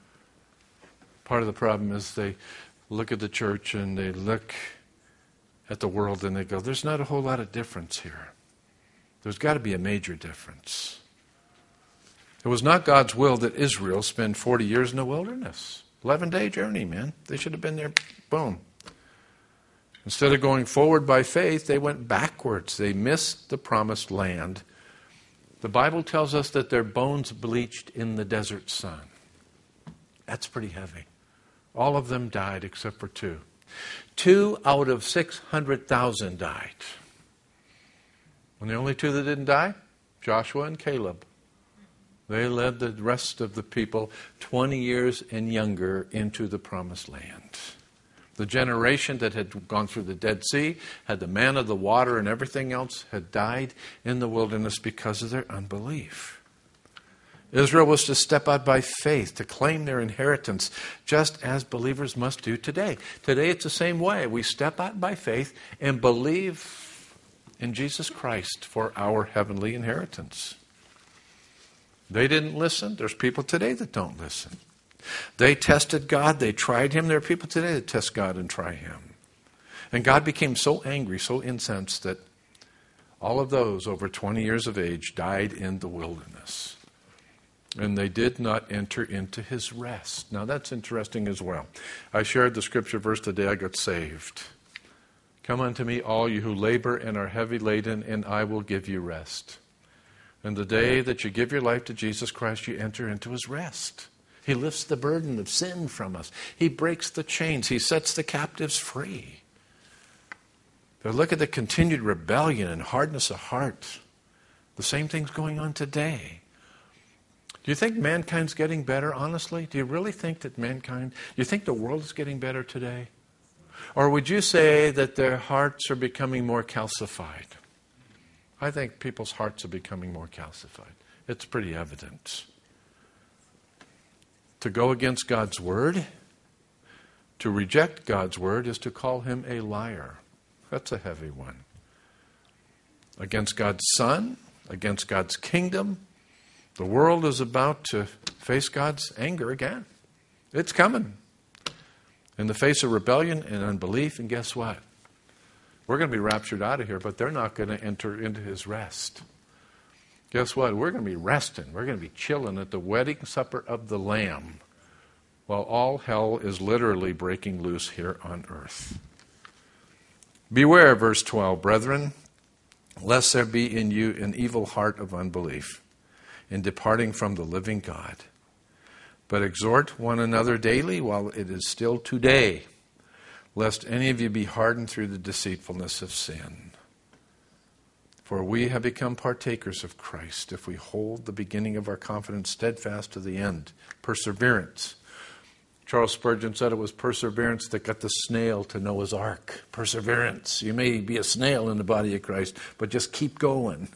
Part of the problem is they look at the church and they look at the world and they go, there's not a whole lot of difference here. There's got to be a major difference. It was not God's will that Israel spend forty years in the wilderness. eleven-day journey, man. They should have been there, boom. Instead of going forward by faith, they went backwards. They missed the promised land. The Bible tells us that their bones bleached in the desert sun. That's pretty heavy. All of them died except for two. Two out of six hundred thousand died. And the only two that didn't die? Joshua and Caleb. They led the rest of the people twenty years and younger into the promised land. The generation that had gone through the Dead Sea, had the manna, the water, and everything else, had died in the wilderness because of their unbelief. Israel was to step out by faith, to claim their inheritance, just as believers must do today. Today it's the same way. We step out by faith and believe in Jesus Christ for our heavenly inheritance. They didn't listen. There's people today that don't listen. They tested God. They tried him. There are people today that test God and try him. And God became so angry, so incensed that all of those over twenty years of age died in the wilderness. And they did not enter into his rest. Now that's interesting as well. I shared the scripture verse today. I got saved. Come unto me, all you who labor and are heavy laden, and I will give you rest. And the day that you give your life to Jesus Christ, you enter into his rest. He lifts the burden of sin from us. He breaks the chains. He sets the captives free. But look at the continued rebellion and hardness of heart. The same thing's going on today. Do you think mankind's getting better, honestly? Do you really think that mankind, do you think the world is getting better today? Or would you say that their hearts are becoming more calcified? I think people's hearts are becoming more calcified. It's pretty evident. To go against God's word, to reject God's word, is to call him a liar. That's a heavy one. Against God's Son, against God's kingdom, the world is about to face God's anger again. It's coming. In the face of rebellion and unbelief, and guess what? We're going to be raptured out of here, but they're not going to enter into his rest. Guess what? We're going to be resting. We're going to be chilling at the wedding supper of the Lamb while all hell is literally breaking loose here on earth. Beware, verse twelve, brethren, lest there be in you an evil heart of unbelief in departing from the living God. But exhort one another daily while it is still today, lest any of you be hardened through the deceitfulness of sin. For we have become partakers of Christ if we hold the beginning of our confidence steadfast to the end. Perseverance. Charles Spurgeon said it was perseverance that got the snail to Noah's Ark. Perseverance. You may be a snail in the body of Christ, but just keep going.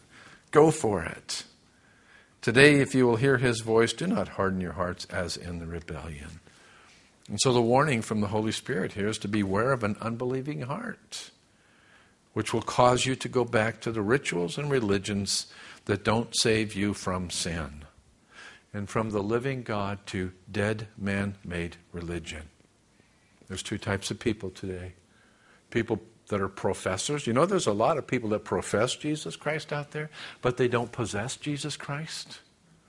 Go for it. Today, if you will hear his voice, do not harden your hearts as in the rebellion. And so the warning from the Holy Spirit here is to beware of an unbelieving heart, which will cause you to go back to the rituals and religions that don't save you from sin, and from the living God to dead man-made religion. There's two types of people today. People that are professors. You know, there's a lot of people that profess Jesus Christ out there, but they don't possess Jesus Christ.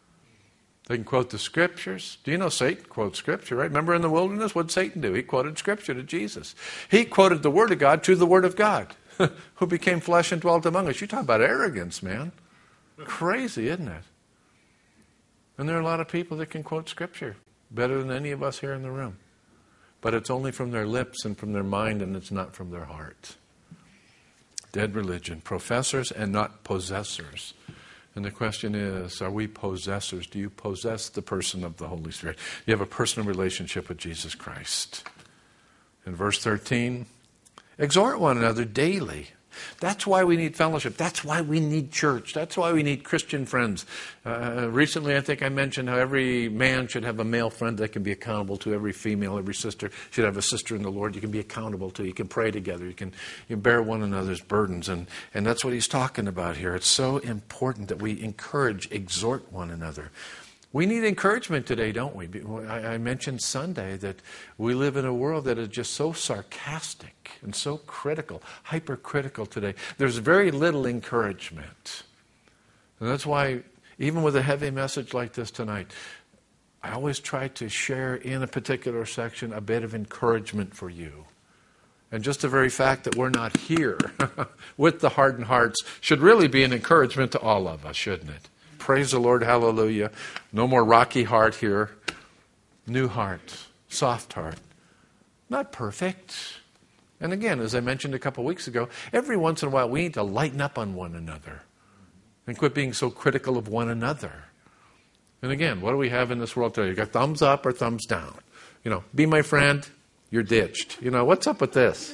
They can quote the Scriptures. Do you know Satan quotes Scripture, right? Remember in the wilderness, what did Satan do? He quoted Scripture to Jesus. He quoted the Word of God to the Word of God, who became flesh and dwelt among us. You talk about arrogance, man. Crazy, isn't it? And there are a lot of people that can quote Scripture better than any of us here in the room. But it's only from their lips and from their mind, and it's not from their heart. Dead religion. Professors and not possessors. And the question is, are we possessors? Do you possess the person of the Holy Spirit? You have a personal relationship with Jesus Christ. In verse thirteen, exhort one another daily. That's why we need fellowship. That's why we need church. That's why we need Christian friends. Uh, recently, I think I mentioned how every man should have a male friend that can be accountable to. Every female, every sister should have a sister in the Lord you can be accountable to. You can pray together. You can you bear one another's burdens. And, and that's what he's talking about here. It's so important that we encourage, exhort one another. We need encouragement today, don't we? I, I mentioned Sunday that we live in a world that is just so sarcastic and so critical, hypercritical today. There's very little encouragement. And that's why, even with a heavy message like this tonight, I always try to share in a particular section a bit of encouragement for you. And just the very fact that we're not here with the hardened hearts should really be an encouragement to all of us, shouldn't it? Praise the Lord, hallelujah. No more rocky heart here. New heart, soft heart. Not perfect. And again, as I mentioned a couple weeks ago, every once in a while we need to lighten up on one another and quit being so critical of one another. And again, what do we have in this world today? You got thumbs up or thumbs down. You know, be my friend, you're ditched. You know, what's up with this?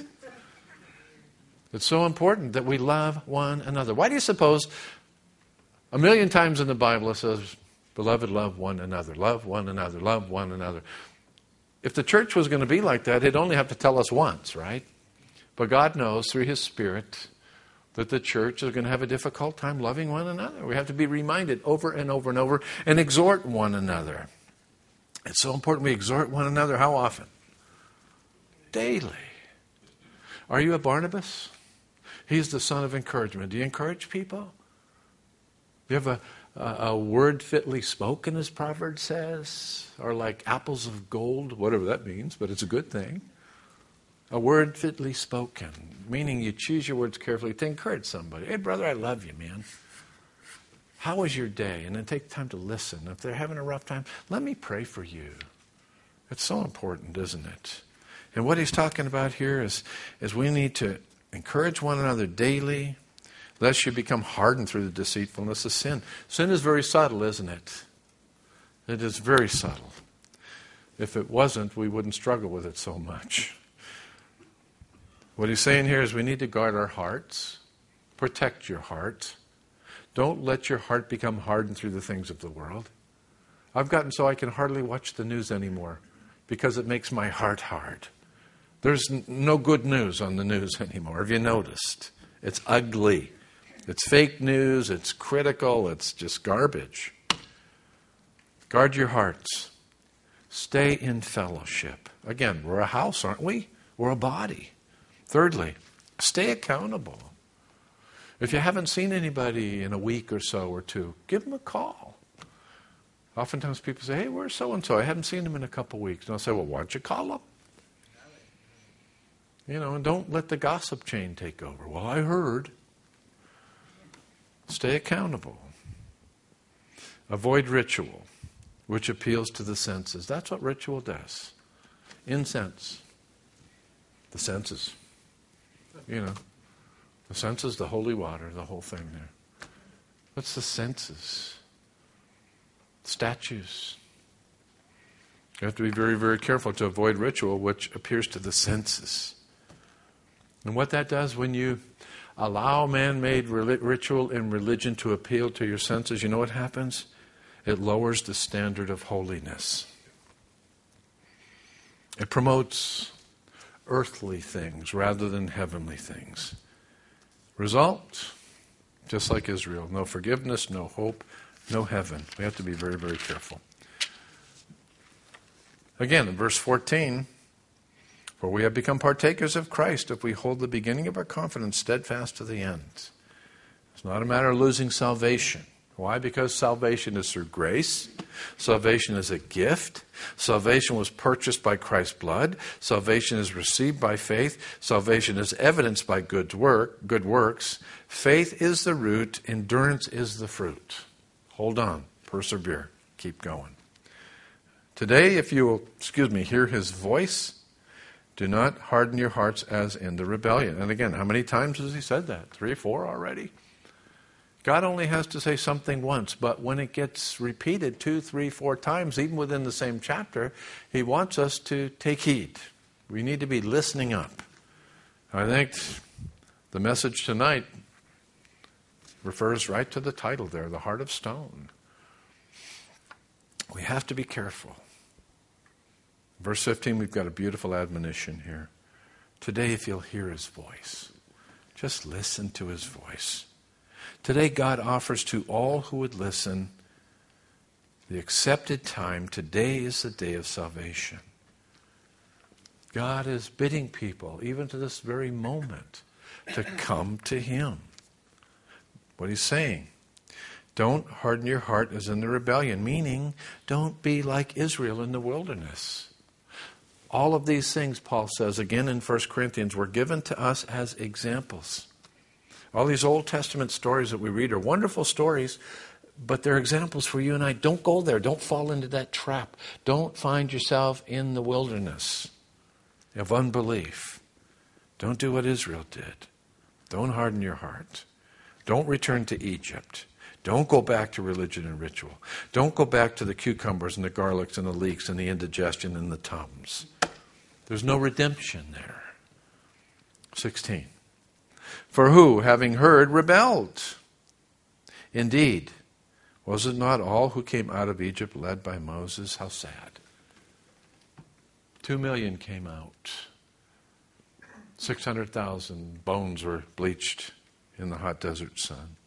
It's so important that we love one another. Why do you suppose a million times in the Bible it says, beloved, love one another, love one another, love one another. If the church was going to be like that, it'd only have to tell us once, right? But God knows through His Spirit that the church is going to have a difficult time loving one another. We have to be reminded over and over and over and exhort one another. It's so important we exhort one another. How often? Daily. Are you a Barnabas? He's the son of encouragement. Do you encourage people? Do you have a, a, a word fitly spoken, as Proverbs says? Or like apples of gold, whatever that means, but it's a good thing. A word fitly spoken, meaning you choose your words carefully to encourage somebody. Hey, brother, I love you, man. How was your day? And then take time to listen. If they're having a rough time, let me pray for you. It's so important, isn't it? And what he's talking about here is, is we need to encourage one another daily, lest you become hardened through the deceitfulness of sin. Sin is very subtle, isn't it? It is very subtle. If it wasn't, we wouldn't struggle with it so much. What he's saying here is we need to guard our hearts, protect your heart. Don't let your heart become hardened through the things of the world. I've gotten so I can hardly watch the news anymore because it makes my heart hard. There's no good news on the news anymore. Have you noticed? It's ugly. It's fake news. It's critical. It's just garbage. Guard your hearts. Stay in fellowship. Again, we're a house, aren't we? We're a body. Thirdly, stay accountable. If you haven't seen anybody in a week or so or two, give them a call. Oftentimes people say, hey, where's so-and-so? I haven't seen them in a couple weeks. And I'll say, well, why don't you call them? You know, and don't let the gossip chain take over. Well, I heard. Stay accountable. Avoid ritual, which appeals to the senses. That's what ritual does. Incense. The senses. You know, the senses, the holy water, the whole thing there. What's the senses? Statues. You have to be very, very careful to avoid ritual which appeals to the senses. And what that does when you allow man-made ritual and religion to appeal to your senses, you know what happens? It lowers the standard of holiness. It promotes earthly things rather than heavenly things. Result, just like Israel, no forgiveness, no hope, no heaven. We have to be very, very careful. Again, in verse fourteen, for we have become partakers of Christ if we hold the beginning of our confidence steadfast to the end. It's not a matter of losing salvation. Why? Because salvation is through grace. Salvation is a gift. Salvation was purchased by Christ's blood. Salvation is received by faith. Salvation is evidenced by good work, good works. Faith is the root. Endurance is the fruit. Hold on. Persevere. Keep going. Today, if you will, excuse me, hear his voice, do not harden your hearts as in the rebellion. And again, how many times has he said that? Three, four already? God only has to say something once, but when it gets repeated two, three, four times, even within the same chapter, he wants us to take heed. We need to be listening up. I think the message tonight refers right to the title there, The Heart of Stone. We have to be careful. Verse fifteen, we've got a beautiful admonition here. Today, if you'll hear his voice, just listen to his voice. Today, God offers to all who would listen the accepted time. Today is the day of salvation. God is bidding people, even to this very moment, to come to him. What he's saying, don't harden your heart as in the rebellion, meaning don't be like Israel in the wilderness. All of these things, Paul says again in First Corinthians, were given to us as examples. All these Old Testament stories that we read are wonderful stories, but they're examples for you and I. Don't go there. Don't fall into that trap. Don't find yourself in the wilderness of unbelief. Don't do what Israel did. Don't harden your heart. Don't return to Egypt. Don't go back to religion and ritual. Don't go back to the cucumbers and the garlics and the leeks and the indigestion and the tums. There's no redemption there. sixteen. For who, having heard, rebelled? Indeed, was it not all who came out of Egypt led by Moses? How sad. Two million came out. Six hundred thousand bones were bleached in the hot desert sun.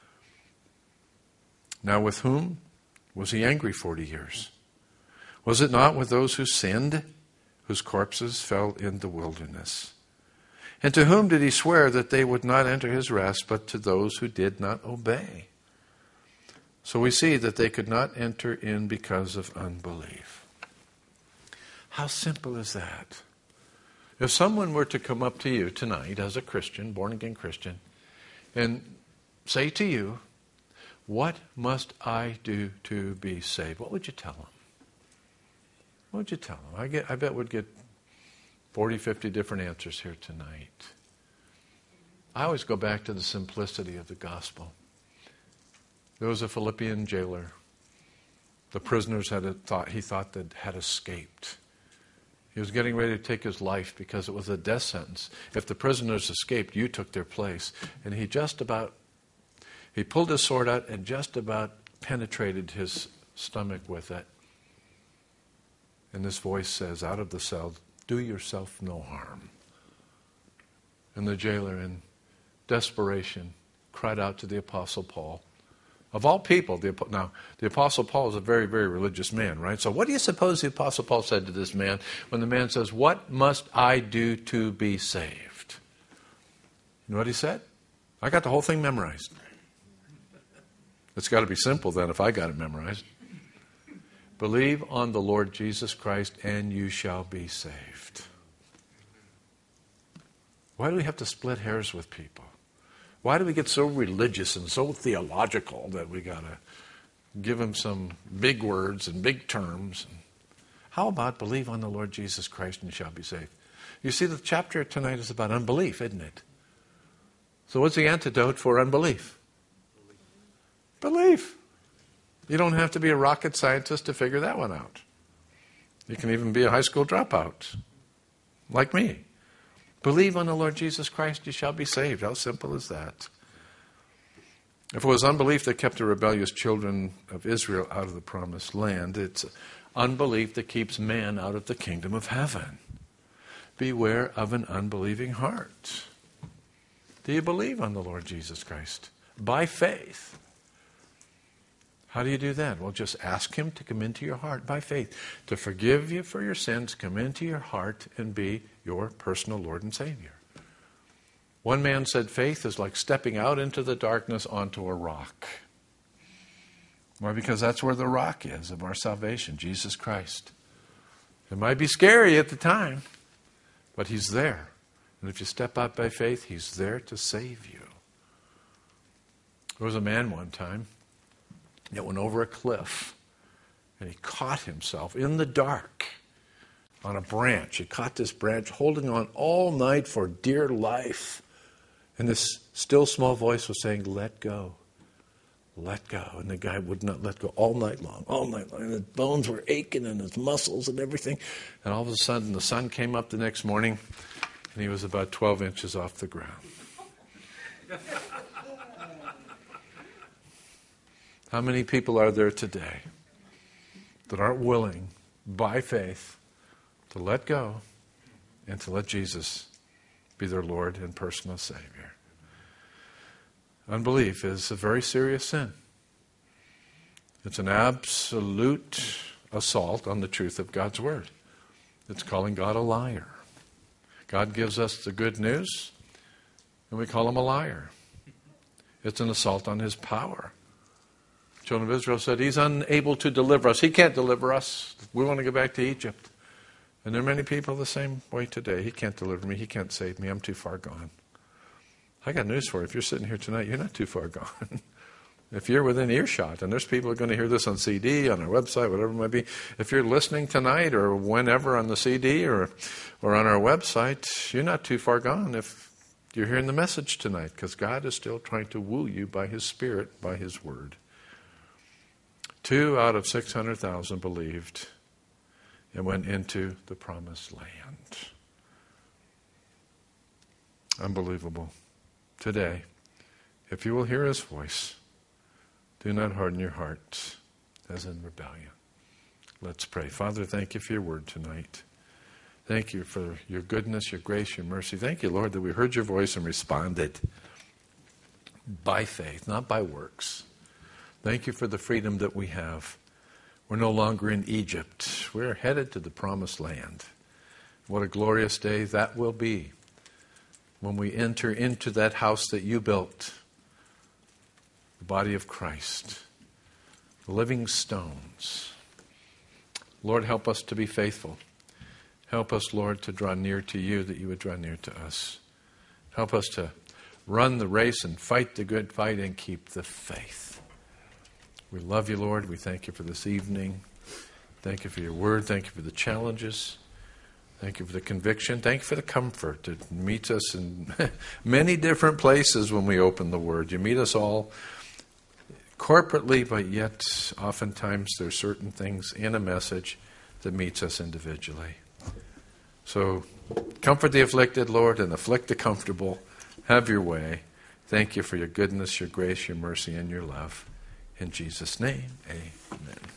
Now with whom was he angry forty years? Was it not with those who sinned, whose corpses fell in the wilderness? And to whom did he swear that they would not enter his rest, but to those who did not obey? So we see that they could not enter in because of unbelief. How simple is that? If someone were to come up to you tonight as a Christian, born-again Christian, and say to you, what must I do to be saved? What would you tell them? What would you tell them? I, get, I bet we'd get forty, fifty different answers here tonight. I always go back to the simplicity of the gospel. There was a Philippian jailer. The prisoners had a thought, he thought that had escaped. He was getting ready to take his life because it was a death sentence. If the prisoners escaped, you took their place. And he just about, he pulled his sword out and just about penetrated his stomach with it. And this voice says out of the cell, do yourself no harm. And the jailer, in desperation, cried out to the Apostle Paul. Of all people, the, now, the Apostle Paul is a very, very religious man, right? So what do you suppose the Apostle Paul said to this man when the man says, what must I do to be saved? You know what he said? I got the whole thing memorized. It's got to be simple then if I got it memorized. Believe on the Lord Jesus Christ and you shall be saved. Why do we have to split hairs with people? Why do we get so religious and so theological that we got to give them some big words and big terms? How about believe on the Lord Jesus Christ and you shall be saved? You see, the chapter tonight is about unbelief, isn't it? So what's the antidote for unbelief? Belief. You don't have to be a rocket scientist to figure that one out. You can even be a high school dropout, like me. Believe on the Lord Jesus Christ, you shall be saved. How simple is that? If it was unbelief that kept the rebellious children of Israel out of the promised land, it's unbelief that keeps man out of the kingdom of heaven. Beware of an unbelieving heart. Do you believe on the Lord Jesus Christ? By faith. How do you do that? Well, just ask Him to come into your heart by faith, to forgive you for your sins, come into your heart, and be your personal Lord and Savior. One man said faith is like stepping out into the darkness onto a rock. Why? Because that's where the rock is of our salvation, Jesus Christ. It might be scary at the time, but He's there. And if you step out by faith, He's there to save you. There was a man one time that went over a cliff, and he caught himself in the dark on a branch. He caught this branch, holding on all night for dear life. And this still small voice was saying, let go, let go. And the guy would not let go all night long, all night long. And his bones were aching and his muscles and everything. And all of a sudden, the sun came up the next morning, and he was about twelve inches off the ground. How many people are there today that aren't willing, by faith, to let go and to let Jesus be their Lord and personal Savior? Unbelief is a very serious sin. It's an absolute assault on the truth of God's Word. It's calling God a liar. God gives us the good news, and we call Him a liar. It's an assault on His power. The children of Israel said, He's unable to deliver us. He can't deliver us. We want to go back to Egypt. And there are many people the same way today. He can't deliver me. He can't save me. I'm too far gone. I got news for you. If you're sitting here tonight, you're not too far gone. If you're within earshot, and there's people who are going to hear this on C D, on our website, whatever it might be. If you're listening tonight or whenever on the C D or, or on our website, you're not too far gone if you're hearing the message tonight, because God is still trying to woo you by His Spirit, by His Word. Two out of six hundred thousand believed and went into the promised land. Unbelievable. Today, if you will hear His voice, do not harden your hearts as in rebellion. Let's pray. Father, thank you for your word tonight. Thank you for your goodness, your grace, your mercy. Thank you, Lord, that we heard your voice and responded by faith, not by works. Thank you for the freedom that we have. We're no longer in Egypt. We're headed to the promised land. What a glorious day that will be when we enter into that house that you built, the body of Christ, living stones. Lord, help us to be faithful. Help us, Lord, to draw near to you, that you would draw near to us. Help us to run the race and fight the good fight and keep the faith. We love you, Lord. We thank you for this evening. Thank you for your word. Thank you for the challenges. Thank you for the conviction. Thank you for the comfort. It meets us in many different places when we open the Word. You meet us all corporately, but yet oftentimes there are certain things in a message that meets us individually. So comfort the afflicted, Lord, and afflict the comfortable. Have your way. Thank you for your goodness, your grace, your mercy, and your love. In Jesus' name, amen.